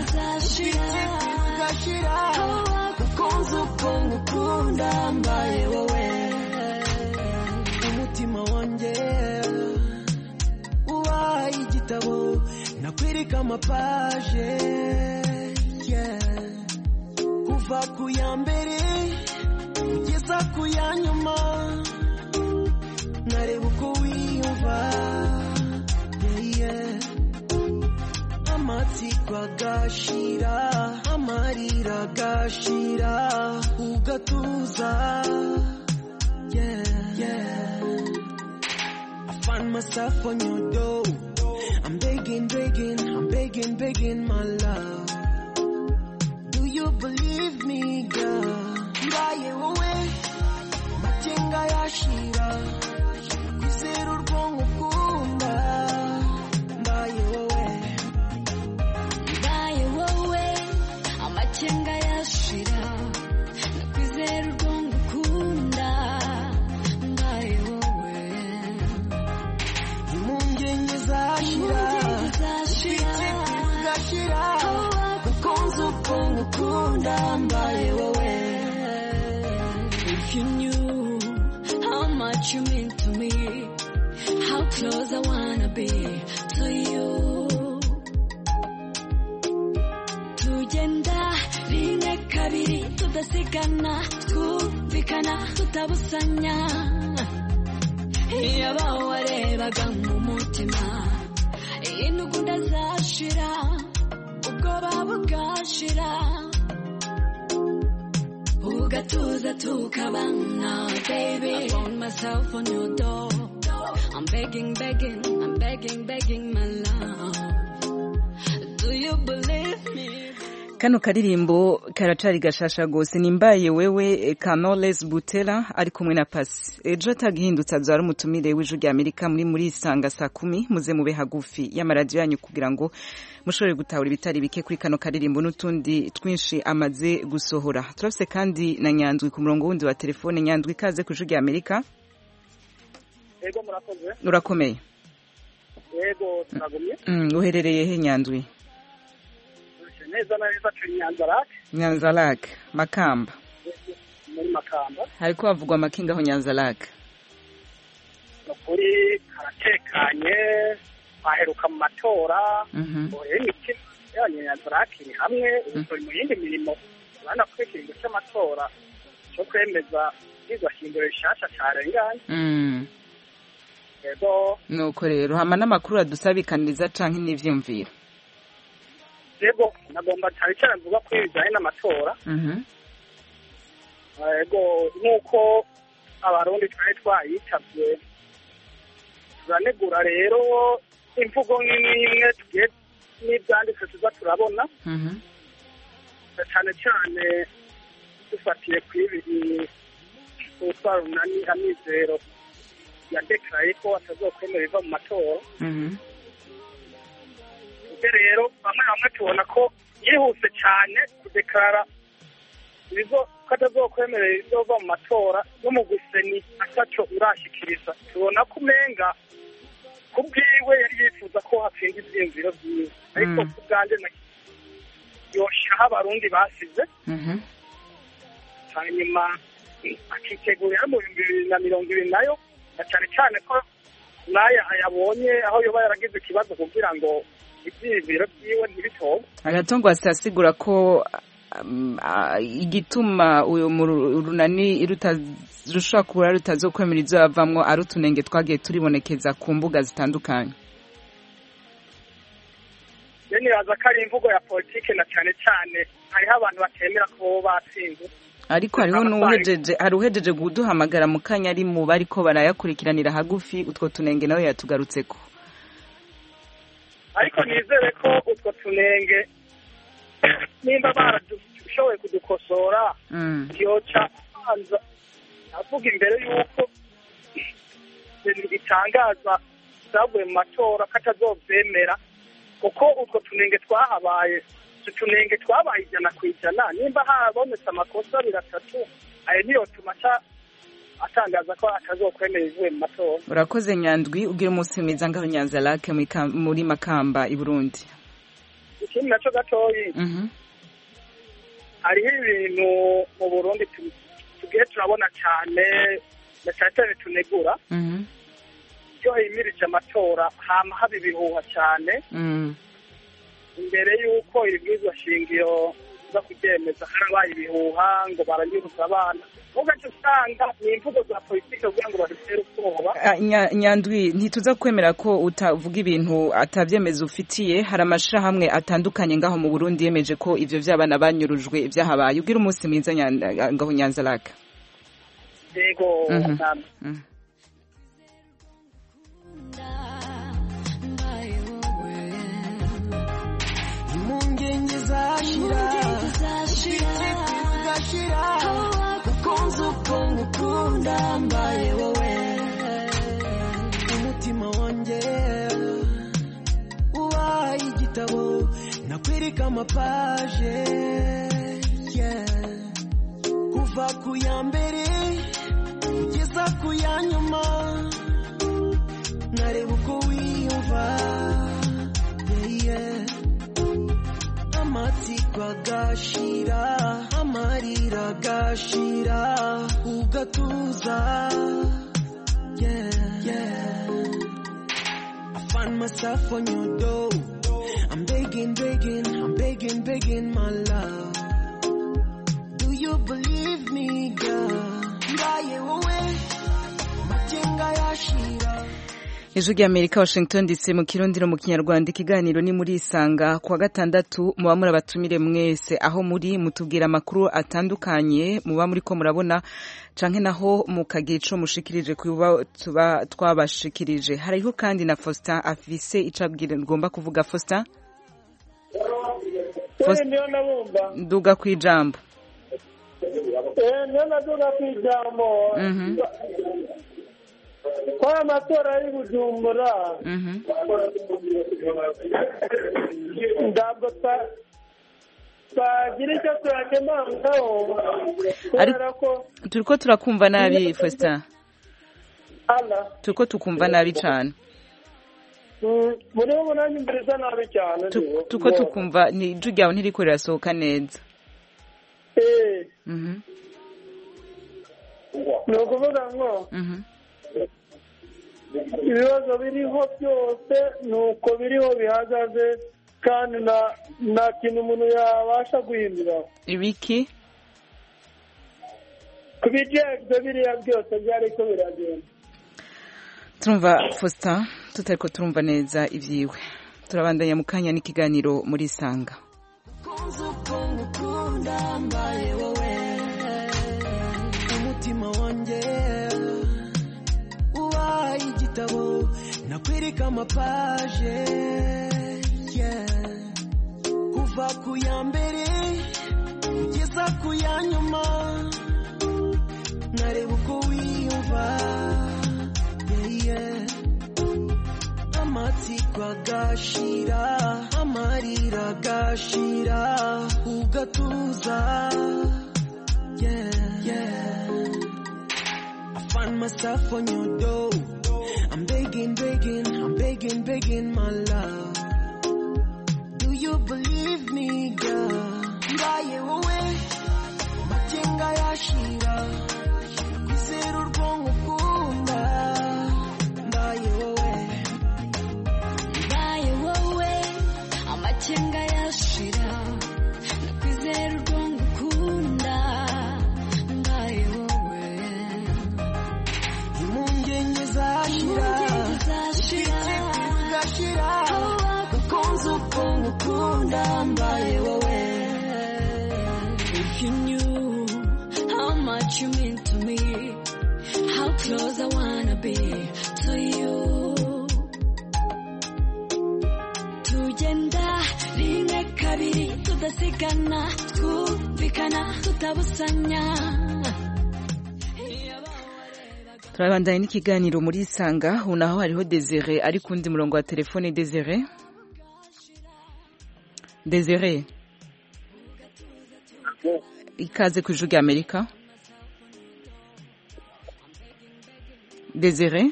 zashira gakunze urwonko ukunda. Mbaye wowe umutima wanjye ubaye igitabo nakwereka amapaje, yeah. Kuva ku ya mbere kugeza ku ya nyuma nareba uko wiyumva, yeah, yeah. Amatsiko agashira amarira agashira ugatuza, yeah, yeah. I find myself on your door. I'm begging, begging, I'm begging, begging, my love. Do you believe me, girl? Mbaye wowe majenga yashira kwizera urwonko ukunda. Mbaye wowe mbaye wowe amakenga yashira kwizera urwonko ukunda. Mbaye wowe impungenge zashira zashira gakunze urwonko ukunda. Mbaye wowe if you knew how much you mean to me, how close I wanna be to you. Tugenda rimwe kabiri tudasigana twumvikana tutabusanya iyo bawarebaga mu mutima intugunda zashira ubwoba bugashira ugatuza tukabana baby I found myself on your door I'm begging begging I'm begging begging my love do you believe me kano karirimbo karacari gashasha gose nimbaye wewe Canoles Butera ari kumwe na Pasi ejo atagihindutsa azara umutumire w'ijuru rya Amerika muri muri isanga saa kumi muze mube hagufi y'amaradio yanyu kugira ngo mushobore gutahura ibitari bike kuri kano karirimbo n'utundi twinshi amaze gusohora turafise kandi na Nyandwi ku murongo wundi wa telefone Nyandwi kaze ku ijuru rya Amerika Yego murakoze urakomeye Yego turagumye mm uherereye he Nyandwi neza na neza turi Nyanzarake Nyanzarake Makamba muri Makamba hariko havugwa amakinga aho Nyanzarake kuri karatekanye baheruka mu matora oye miki yani Nyanzarake ni hamwe uri mu yindi mirimo bana kwekinga cy'amatora cyo kwemeza izo shingiro shasha cyarenganye mm yego nuko rero hama n'amakuru adusabikaniriza canke n'ivyumvira Yego nagomba cyane cyane mvuga ko ibijyanye n'amatora mhm yego nuko abarundi twari twayitabye turanegura rero imvugo nk'imwe tugiye n'ibyanditse tuza turabona mhm cyane cyane dufatiye ku ibi utwara unani amizero yadekaraye ko atazokwemera iva mu matora mhm rero bamwe bamwe tubona ko yihuse cyane kudekarara ibizo ko atazokwemerera ibizova mu matora no mu guseni ataco urashikiriza tubona ko umenga ku bwiwe yari yifuza ko hatsinda ivyiyumviro vyiwe ariko ku bwanje yoshaho abarundi basize hanyuma akitegurira mu bihumbi bibiri na mirongo ibiri nayo na cyane cyane ko nayo ayabonye aho yoba yaragize ikibazo kugira ngo ibyibiro byiwe ntibitobe agatongo asasigura ko um, uh, igituma uyo runani rushobora kuba rutazokwemera izo bavamwo ari utunenge twagiye turibonekeza ku mbuga zitandukanye yeni yaza ko ari imvugo ya politike na cyane cyane hariho abantu batemera ko batsinze ariko hariho n'uhejeje hari uhejeje guduhamagara mu kanya ari mu bariko barayakurikiranira hagufi utwo tunenge nawe yatugarutseko ariko nizere ko utwo tunenge nimba barashoboye kudukosora yoca hanza avuga imbere y'uko itangaza zavuye mu matora ko atazovyemera kuko utwo tunenge twahabaye utunenge twabaye ijana ku ijana nimba habonetse amakosa abiri atatu ayo niyo tumaca atangaza ko atazokwemera ivuye mu matora urakoze Nyandwi ugira umunsi mwiza ngaho Nyanzarake muri Makamba i Burundi ikindi naco gatoyi mhm hariho ibintu mu Burundi tugiye turabona cyane na cyane tunegura mhm cyo yimirije amatora hama haba ibihuha cyane mhm imbere y'uko ibwirizwa shingiro zo kubyemeza harabaye ibihuha ngo baranyuruza abana ugaca usanga ni imvugo za politike kugira ngo badutere ubwoba Nyandwi ntituza kwemera ko utavuga ibintu atavyemeza ufitiye hari amashirahamwe atandukanye ngaho mu Burundi yemeje ko ivyo vy'abana banyurujwe ibyahabaye ugira umunsi mwiza ngaho Nyanzarake yego impungenge zashira ugashira ukunze uko ngukunda mbaye wowe umutima wanjye ubaye igitabo nakwereka amapaje kuva ku ya mbere kugeza ku ya nyuma nareba uko wiyumva amatsiko agashira amarira agashira ugatuza yeah yeah I find myself on your door I'm begging begging I'm begging begging my love do you believe me girl mbaye wowe matenga yashira Ijwi ry'Amerika Washington D C mu kirondiro mu kinyarwanda ikiganiro ni muri isanga kwa gatandatu muba muri abatumire mwese aho muri mutubwira amakuru atandukanye muba muri ko murabona canke naho mukagira ico mushikirije kuba tuba twabashikirije. Hariho kandi na Faustin afise icabwira ngomba kuvuga. Faustin niyo nabumva nduga kwijambo. Eh niyo naduga kwijambo. Mhm. Kwa matora ari Bujumbura. Mhm. Ndabwo ta bagira icyo turakemangaho kubera ko turiko turakumva nabi Faustin. Ala. Turiko tukumva nabi cyane. Muri ubu nanjye mbiriza nabi cyane. Turiko tukumva ni ijwi ryawe ntiriko rirasohoka neza. Eh. Mhm. Ni ukuvuga ngo. Mhm. Ibibazo biriho byose nuko biriho bihagaze kandi na nta kintu umuntu yabasha guhindura. Ibiki ku bijyanye biriya byose byari ko biragenda. Turumva Faustin tutariko turumva neza ivyiwe. Turabandanya mu kanya n'ikiganiro muri isanga. Umutima wanjye ubaye igitabo nakwereka amapaje yeah. Kuva ku ya mbere kugeza ku ya nyuma nareba uko wiyumva yeah, yeah. Amatsiko agashira amarira agashira ugatuza yeah, yeah. I find myself on your door. I'm begging, begging, I'm begging, begging, my love. Do you believe me, girl? Mbaye wowe, matenga yashira, kwizera urwonko ukunda. Mbaye wowe, mbaye wowe, amatenga yashira, kwizera urwonko ukunda. Mbaye wowe, impungenge zashira. If you knew how much you mean to me, how close I wanna be to you. Tugenda rimwe kabiri tudasigana twumvikana tutabusanya. Turabandanya n'ikiganiro muri isanga unaho hariho Desire ari kundi murongo wa telefone. Desire Desire ikaze ku Ijwi ry'Amerika. Desire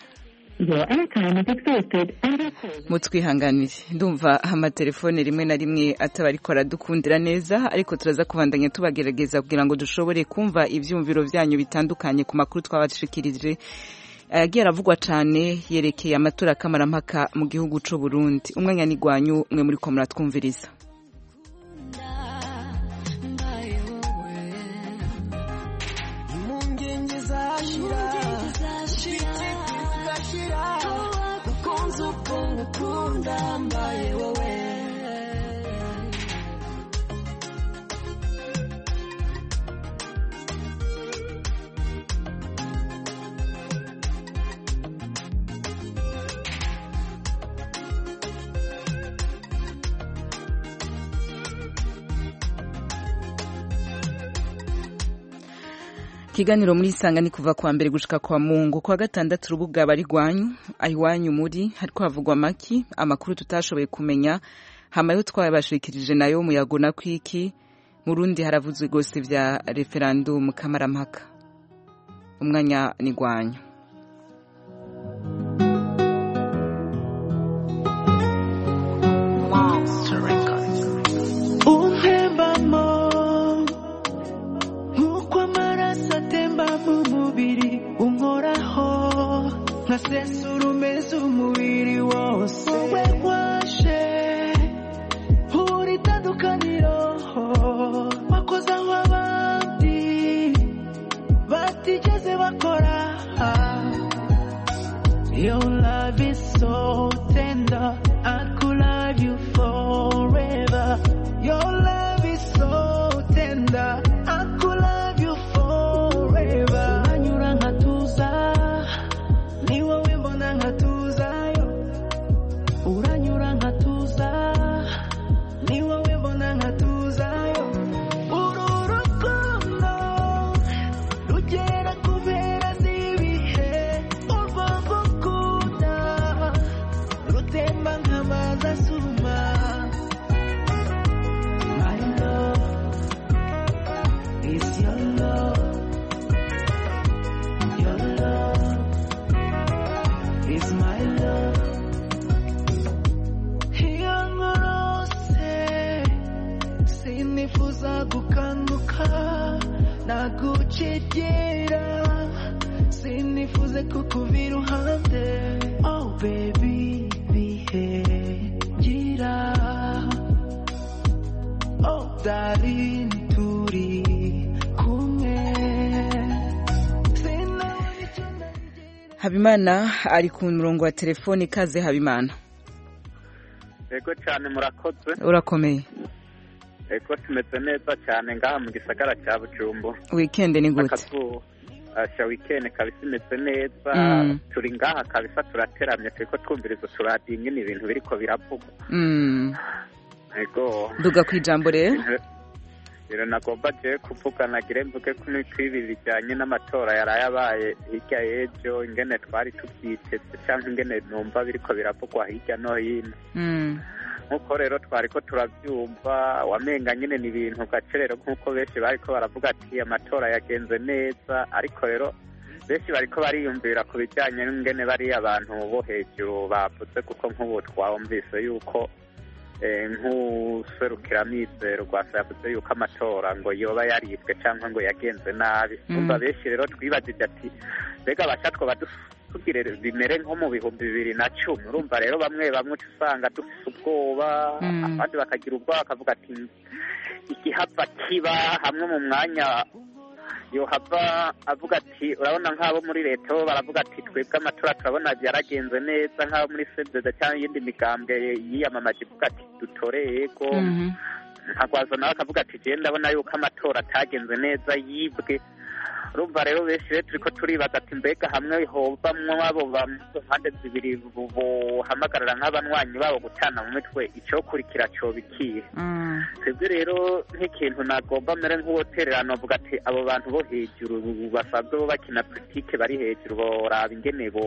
mutwihanganire ndumva amatelefone rimwe na rimwe atabarikora dukundira neza ariko turaza kubandanya tubagerageza kugira ngo dushobore kumva ivyumviro vyanyu bitandukanye ku makuru twabashikirije ayagiye aravugwa cyane yerekeye amatora kamarampaka mu gihugu c'u Burundi. Umwanya ni gwanyu mwe muri ko muratwumviriza. Kiganiro muri isanga ni kuva kwa mbere gushika kwa Mungu kwa gatandatu rubuga bari gwanyu ayiwanyu muri hariko havugwa maki amakuru tutashoboye kumenya hamayo twabashikirije nayo muyagona kwiki mu Rundi haravuzwe gose vya referendum kamarampaka. Umwanya ni gwanyu. Nasesurumeza umubiri wose wowe washe uri tandukaniro wakoze aho abandi gukanguka nagucegera sinifuze kukuva iruhande oh baby bihe gira oh darling turi kumwe. Habimana ari ku murongo wa telefoni. Kaze Habimana. Ego cyane murakoze. Urakomeye. Ego tumeze neza cyane ngaha mu gisagara cya Bujumbura. Weekend ni gute? Asha weekend kabisa imeze neza. Mm. Turi ngaha kabisa turateramye turiko twumviriza turadiye nyine ibintu biriko biravuga. Mm. Ego. Duga kwijambo rero. Biro nagomba je kuvuga nagire mvuge ko nitwibi bijanye n'amatora yarayabaye hirya y'ejo ingene twari tubyiteze cyangwa ingene numva biriko biravugwa hirya no hino. Mm. Nkuko rero twariko turabyumva wamenga nyine ni ibintu gacerero nkuko benshi bariko baravuga ati amatora yagenze neza ariko rero benshi bariko bariyumvira ku bijyanye n'ingene bari abantu bo hejuru bavuze kuko nk'ubu twumvise yuko nk'userukira mizero rwasa yavuze yuko amatora ngo yoba yaribwe cyangwa ngo yagenze nabi umva benshi rero twibagije ati mbega abashatwa badutugire bimere nko mu bihumbi bibiri na cumi urumva rero bamwe bamwe usanga dufite ubwoba abandi bakagira ubwoba bakavuga ati igihava kiba hamwe mu mwanya yohava avuga ati urabona nk'abo muri leta bo baravuga ati twebwe amatora turabona yaragenze neza nk'abo muri sendeza cyangwa iyindi migambwe yiyamamaje ivuga ati dutore yego nkagwaza nawe akavuga ati je ndabona yuko amatora atagenze neza yibwe urumva rero benshi rero turiko turibaza ati mbega hamwe hovamwo abo mpande zibiri bohamagarira nk'abanywanyi babo gutana mu mitwe icokurikira cobikiye twebwe rero nk'ikintu nagomba mere nk'uwotererano avuga ati abo bantu bo hejuru basanzwe bo bakina politike bari hejuru boraba ingene bo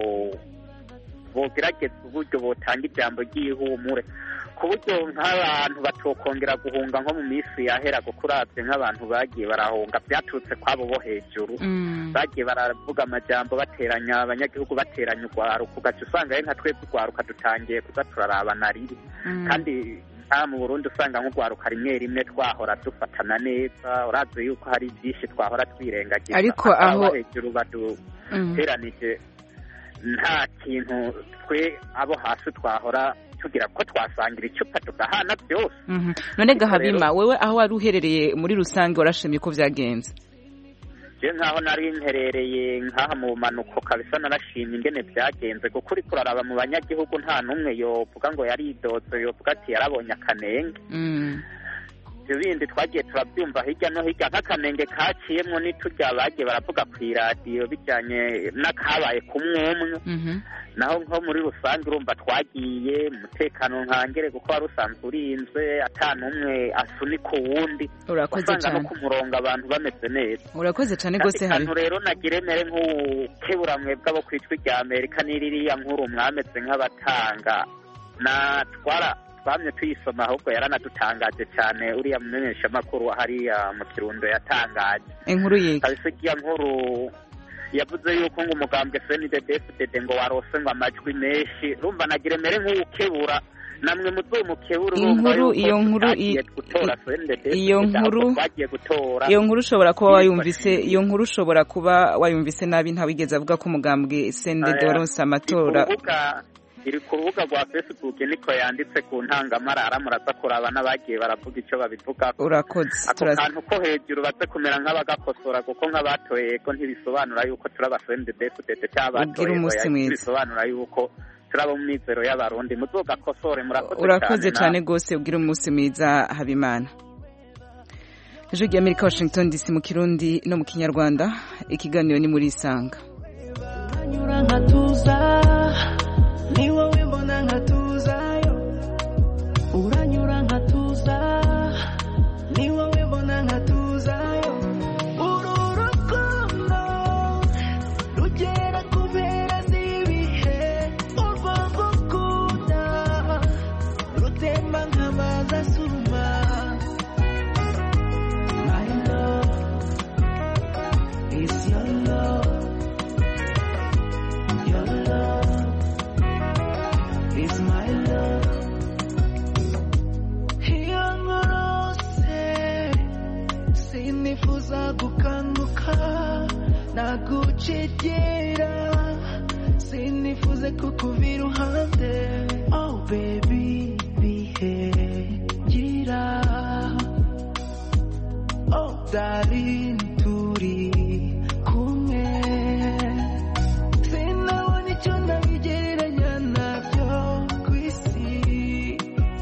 bogerageza uburyo botanga ijambo ry'ihumure ku buryo nk'abantu batokongera guhunga nko mu minsi yahera kuko uravye nk'abantu bagiye barahunga byaturutse kwabo bo hejuru bagiye baravuga amajambo bateranya abanyagihugu bateranya urwaruka ugaca usanga rero nka twebwe urwaruka dutangiye kuza turarabana riri kandi nta mu Burundi usanga nk'urwaruka rimwe rimwe twahora dufatana neza urazi yuko hari byinshi twahora twirengagiza ariko aho hejuru baduteranije nta kintu twe abo hasi twahora tugira ko twasangira icupa tugahana byose. None Gahabima wewe aho wari uherereye muri rusange warashimye ko byagenze? Je nkaho nari nherereye nkaha mu manuko kabisa narashimye ingene byagenze kuko uri kuraraba mu banyagihugu nta numwe yovuga ngo yari idozo yovuga ati yarabonye akanenge. Ibyo bindi twagiye turabyumva hirya no hirya nk'akanenge kaciyemwo n'iturya bagiye baravuga ku iradiyo bijyanye n'akabaye ku mwumwe naho nko muri rusange urumva twagiye umutekano nkangere kuko wari usanzwe urinzwe ata n'umwe asunika uwundi usanga no ku murongo abantu bameze neza. Urakoze cyane rwose hari rero nagire mere nk'ukebura mwebwe abo kwitwa irya Amerika n'iririya nkuru mwameze nk'abatanga na twara bamye tuyisoma ahubwo yaranadutangaje cyane uriya mumenyesha makuru hariya mu Kirundo yatangaje inkuru yiga kabisa igiya nkuru yavuze yuko ngo umugambwe C N D D F D D ngo warose ngo amajwi menshi rumva nagire mere nk'ukebura namwe muzumukebura inkuru iyo nkuru iyo nkuru iyo nkuru ushobora kuba wayumvise iyo nkuru ushobora kuba wayumvise nabi ntawigeze avuga ko umugambwe C N D D waronse amatora iri ku rubuga rwa Facebook niko yanditse ku ntangamarara muraza kuraba n'abagiye baravuga icyo babivuga urakoze ako kantu ko hejuru baze kumera nk'abagakosora kuko nk'abatoye ko ntibisobanura yuko turaba C N D D F D D cy'abatoye bisobanura yuko turaba mu mizero y'abarundi muzogakosore murakoze urakoze cyane gose ugira umunsi mwiza Habimana. Ijwi ry'Amerika Washington D C mu Kirundi no mu Kinyarwanda ikiganiro ni muri Isanga. Ni wowe mbona nkatuzayo uranyura nkatuza ni wowe mbona nkatuzayo uru rukundo rugera kubera n'ibihe urwo gukunda rutemba nk'amazi asuma my love is your love your love darling turi kumwe sinabona icyo nabigereranya nabyo ku isi.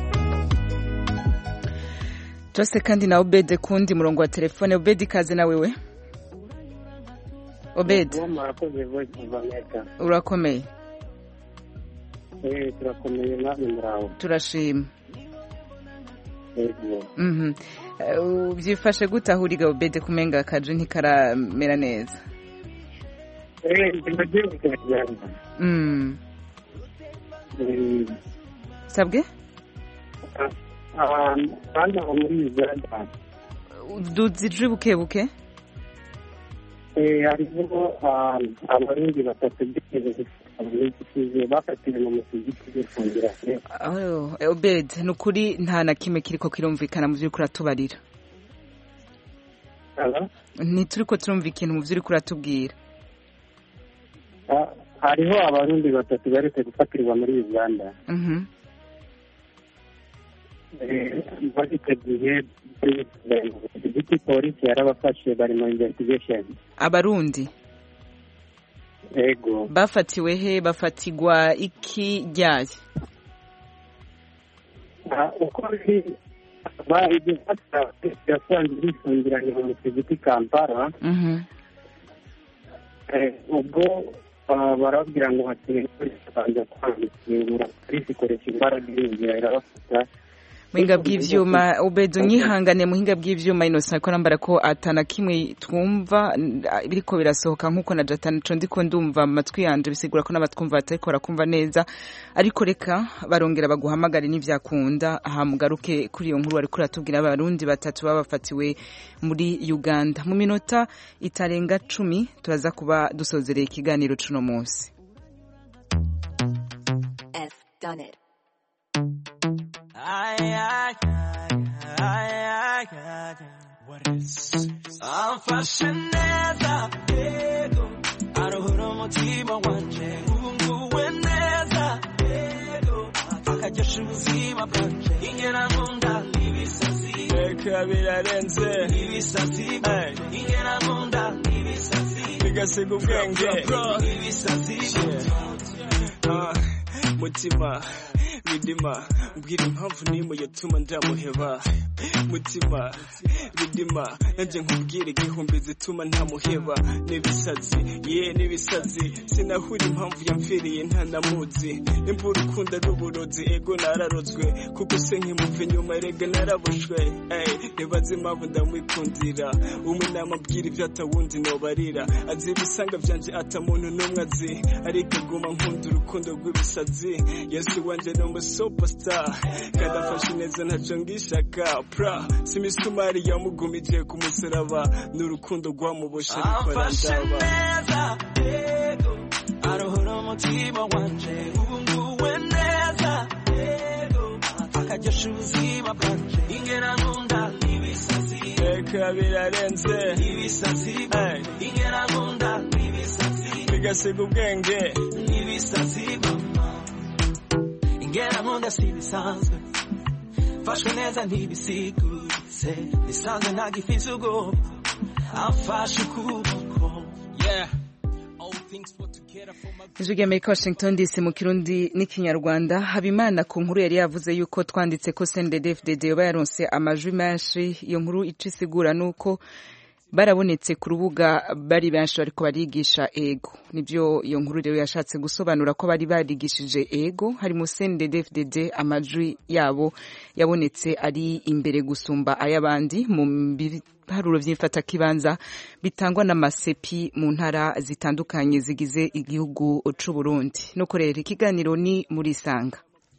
Jose kandi na Obed kundi murongo wa telefone. Obed kaze na wewe. Obed urakomeye? Eh, turakomeye nawe muraho. Turashima. Yego. Mhm. Ubyifashe gute aho uri Obed kumenga kaje ntikaramera neza? Eh, ndagiye kujyana. Mm. Eh, sabwe? Ah, bana muri Uganda. Duzije buke buke? Eh, hariho abarundi batatu bigeze bafatiwe mu musigiti bifungura. Oh, Obed nukuri nta na kimwe kiriko kirumvikana mu vy'ukuri atubarira. Aba? Ni turiko turumva ikintu mu vy'ukuri kuratubwira. Ah, hariho abarundi batatu baretse gufatirwa muri Uganda. Mhm. Eh, bagiteguye igiti polisi yarabafashe bari mu investigation. Abarundi Ego. Bafatiwe he? Bafatigwa iki ryaye? Ah, uko biri baje fata yasanze bifungiranye mu musigiti Kampala. Mhm. Eh, ubwo barabwira ngo hateye kwanza kwandikira polisi koresha imbaraga y'inzira irabafata. Muhinga bw'ivyuma Obed nyihangane muhinga bw'ivyuma Innocent ko nambara ko atana kimwe twumva biriko birasohoka nkuko na Jatana co ndiko ndumva amatwi yanje bisigura ko n'abatwumva batariko rakumva neza, ariko reka barongera baguhamagara n'ivyakunda aha mugaruke kuri iyo nkuru ari kuri atubwira abarundi batatu babafatiwe muri Uganda. Mu minota itarenga cumi turaza kuba dusozereye ikiganiro cuno munsi. F done it. Ay, ay, ay, ay, ay, ay. What is this? Amfashe neza yego aruhura umutima wanje ubunguwe neza yego akaryosha ubuzima bwanje ingena nkunda ibisazi reka birarenze ibisazi ingena nkunda ibisazi bigasiga ubwenge ibisazi mutima ridima mbwira impamvu nimwe yatuma ndamuheba mutima ridima nanje nkubwira igihumbi zituma ntamuheba nibisazi ye nibisazi sinahura impamvu yamfiriye ntanamuzi nimba urukundo ruburozi ego nararozwe kuko se nkimuve nyuma erega narabushwe ey nibaze impamvu ndamwikundira umwe namabwira ibyo atawundi nobarira azi ibisanga vyanje ata muntu n'umwe azi ariko guma nkunda urukundo rw'ibisazi yesu wanje no superstar kadafashe neza ntaco ngishaka pra simisumari yamugumije ku musaraba n'urukundo rwamuboshe rikora ndaba yego arohora umutima wanje ubunguwe neza yego akaryosha ubuzima bwanje ingena nkunda ibisazi reka birarenze ibisazi ingena nkunda ibisazi bigasiga ubwenge ibisazi ingena nkunda si bisanzwe fashwe neza ntibisiguritse bisanzwe ntagifise ubwoba amfashe ukuboko yeah. Ijwi ry'Amerika Washington D C mu Kirundi n'ikinyarwanda. Habimana ku nkuru yari yavuze yuko twanditse ko C N D D F D D yoba yaronse amajwi menshi. Iyo nkuru icisigura nuko barabonetse ku rubuga bari benshi bariko barigisha ego. Nivyo iyo nkuru rero yashatse gusobanura ko bari barigishije ego hari mu C N D D F D D amajwi yabo yabonetse ari imbere gusumba ayabandi mu haruro vy'imfata kibanza bitangwa n'amasepi mu ntara zitandukanye zigize igihugu c'u Burundi. Nuko rero ikiganiro ni muri Sanga.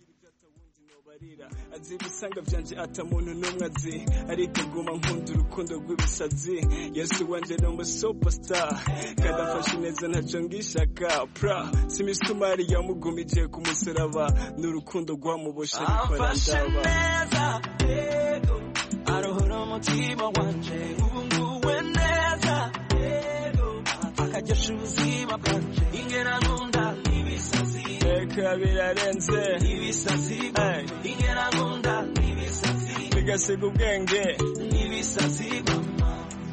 azi ibisanga vyanje ata muntu n'umwe azi ariko guma nkunda urukundo rw'ibisazi yesu wanje no superstar kadafashe neza ntaco ngishaka pra simisumari yamugumije ku musaraba n'urukundo rwamuboshe rikora ndaba yego arohora umutima wanje ubunguwe neza yego akaryosha ubuzima bwanje ingena nkunda ibisazi reka birarenze ibisazi ingena nkunda ibisazi bigasiga ubwenge ibisazi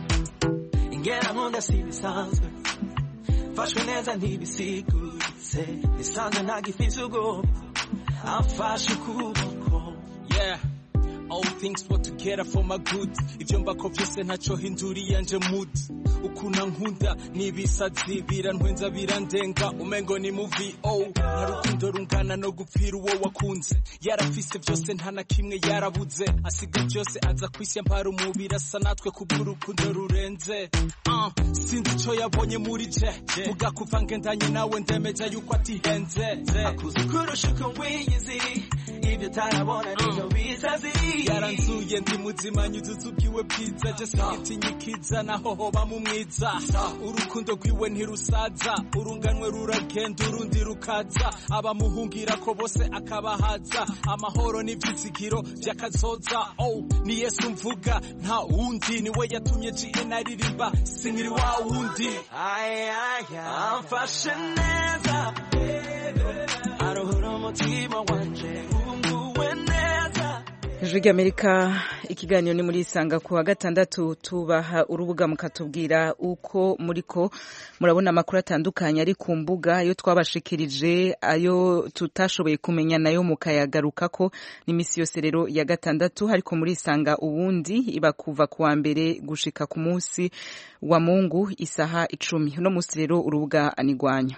ingera nkunda si bisanzwe mfashwe neza ntibisiguritse nisanze ntagifise ubwoba amfashe ukuboko yeah all things work together for my good ivyo mbako vyose ntaco hinduriye nje mood ukuna nkunda nibisazi birantwenza birandenga umengo ni movie oh narukundo rungana no gupfira uwo wakunze yarafise vyose ntana kimwe yarabuze asiga byose aza kwisya mpara umubira asa natwe kubw'urukundo rurenze uh, sinzi ico yabonye muri je vuga kuva ngendanye nawe ndemeja yuko atihenze akuzi kurusha uko wiyizi ibyo utarabona nivyo bisazi yaranzuye ndi muzima nyuzuza ubwiwe bwiza je sinyitinyikiza naho hoba mu mwiza urukundo rwiwe ntirusaza urunganwe ruragenda urundi rukaza abamuhungira ko bose akabahaza amahoro n'ivyizigiro vyakazoza oh ni Yesu mvuga nta wundi niwe yatumye G N aririmba singiri wa wundi ay ay amfashe neza aruhura umutima wanje umguwe neza Ijwi ry'Amerika ikiganiro ni muri isanga ku wa gatandatu tubaha urubuga mukatubwira uko muriko murabona amakuru atandukanye ari ku mbuga yo twabashikirije ayo tutashoboye kumenya nayo mukayagaruka ko n'imisi yose rero ya gatandatu hariko muri isanga ubundi iba kuva kuwa mbere gushika ku munsi wa Mungu isaha icumi no musi rero urubuga anigwanya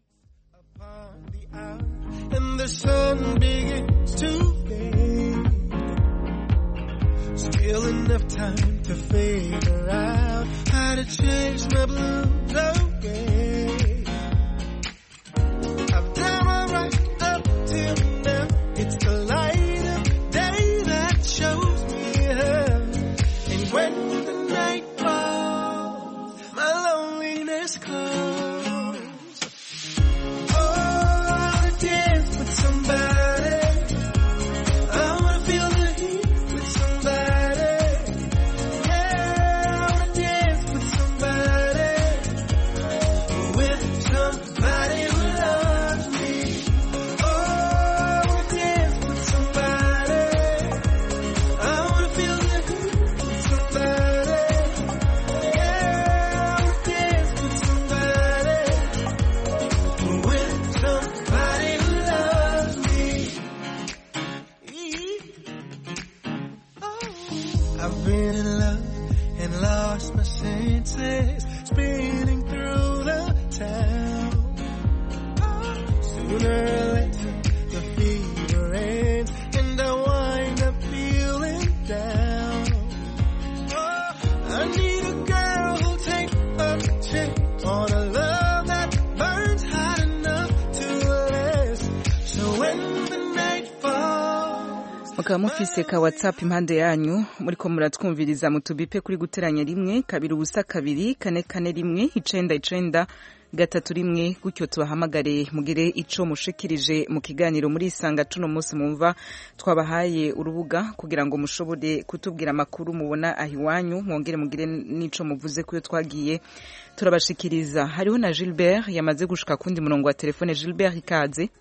And the sun begins to fade. Still enough time to figure out how to change my blues away. I've done alright up till now. It's the light of day that shows me her. And when the night falls, my loneliness comes. I've been in love and lost my senses, spinning through the town. Sooner or later, the fever ends, and I wind up feeling down. Oh, I need a girl who'll take a chance on a love that burns hot enough to last. So when the night falls, mukaba mufise ka WhatsApp impande yanyu muriko muratwumviriza mutubipe kuri guteranya rimwe kabiri ubusa kabiri kane kane rimwe icenda icenda gatatu rimwe gutyo tubahamagare mugire ico mushikirije mu kiganiro muri isanga tuno munsi mumva twabahaye urubuga kugira ngo mushobore kutubwira amakuru mubona ahiwanyu mwongere mugire nico muvuze kuyo twagiye turabashikiriza. Hariho na Gilbert yamaze gushika kundi murongo wa telefone. Gilbert ikaze.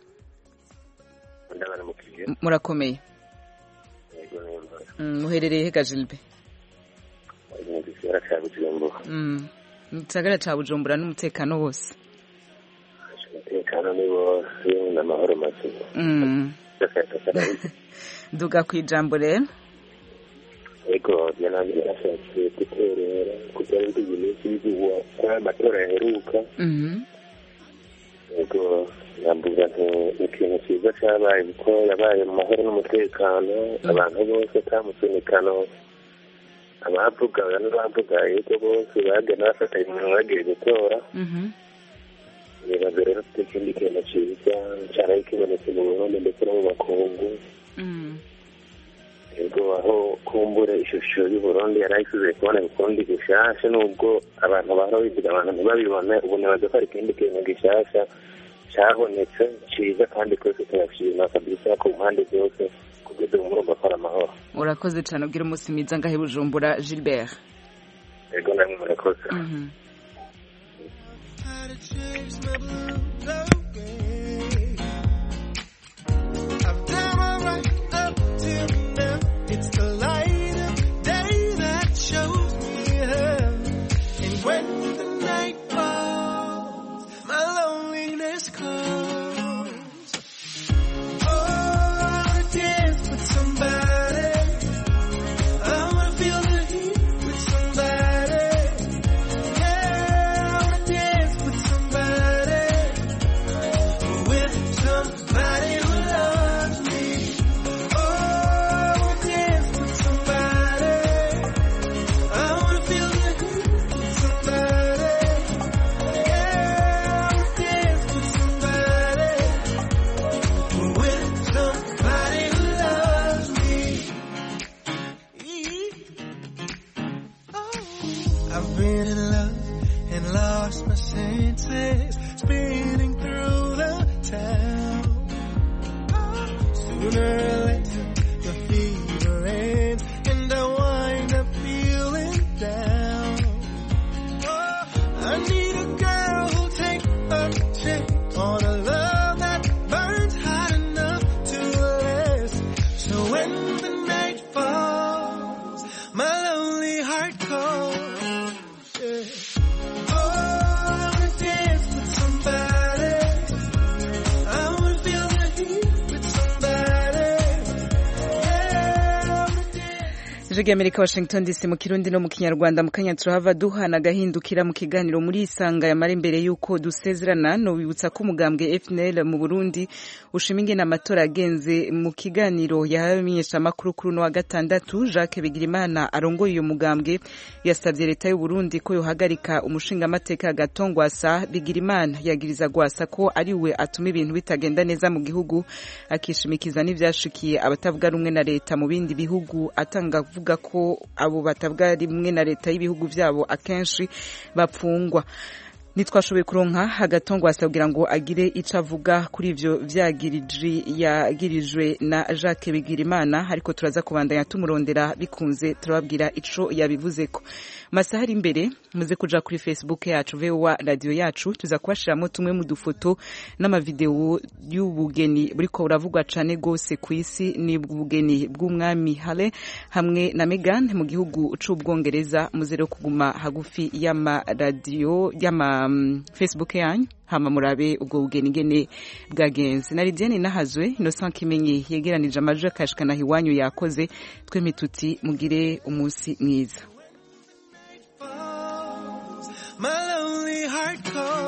Murakomeye. muherereye hega Gilbert? mu gisagara ca Bujumbura. Mm. Mu gisagara ca Bujumbura n'umutekano wose. Umutekano ni wose n'amahoro mazima. Mm. Duga kwijambo rero. Ego yananje nashatse guterera kugira ngo iminsi y'uwa kwa matora yaheruka. Mhm. Ego yambuza ikintu cyiza cyabaye kuko yabaye mu mahoro n'umutekano abantu bose tamusunikano abavuga n'abavuga yego bose bagana bafata iminwa bagiye gutora. Mhm. Nibaza rero ikindi kintu cyiza cyaraye kibonetse mu Burundi ndetse no mu makungu. Mhm. Ego aho kumbura ishusho y'u Burundi yarayisubiye kubona ukundi gishasha nubwo abantu barabivuga abantu ntibabibone ubu nibaza ko ari ikindi kintu gishasha cyabonetse cyiza kandi twese turashima kabisa ku mpande zose kugeza ubu murumva ko ari amahoro. Urakoze cyane ubwira umunsi mwiza ngahe Bujumbura Gilbert. Ego namwe murakoze. Mhm. I've done all right up till now. It's the light of day that shows me her. And when I've been in love and lost my senses, spinning through the town. Sooner or later, the fever ends, and I wind up feeling down. Oh, I need a girl who'll take a chance on a love that burns hot enough to last. So when the night falls, my lonely heart calls. Yeah. Oh, I wanna dance with somebody. I wanna feel the heat with somebody. Yeah. Ijwi Amerika Washington D C mu Kirundi no mu Kinyarwanda mu kanya turahava duhana gahindukira mu kiganiro muri isanga yamara imbere yuko dusezerana no bibutsa ko umugambwe F N L mu Burundi ushiminge n'amatora agenze mu kiganiro yahamenyesha makuru kuri no wa gatandatu. Jacques Bigirimana arongoye uyu mugambwe yasabye leta y'u Burundi ko yohagarika umushinga amateka Gatongwasa. Bigirimana yagiriza Gwasa ko ari we atuma ibintu bitagenda neza mu gihugu, akishimikiza n'ivyashikiye abatavuga rumwe na leta mu bindi bihugu, atanga vuga ko abo batabwa rimwe na leta y'ibihugu vyabo akenshi bapfungwa. Nitwashoboye kuronka Agatongwasa kugira ngo agire ico avuga kuri ivyo vyagirije yagirijwe na Jacques Bigirimana, ariko turaza kubandanya tumurondera bikunze turababwira ico yabivuzeko. Masaha ari imbere muze kuja kuri Facebook yacu V O A radio yacu, tuza kubashiramo tumwe mu dufoto n'amavideo y'ubugeni buriko uravugwa cane gose ku isi, ni ubugeni bw'umwami Harry hamwe na Meghan mu gihugu c'Ubwongereza. Muzere kuguma hagufi y'ama radio y'ama um, Facebook yanyu hama murabe ubwo bugeni ngene bwagenze. Na Lidiane Nahazwe Innocent Kimenyi yegeranije amaje kashikana hiwanyu yakoze. Tweme tuti mugire umunsi mwiza. My lonely heart calls.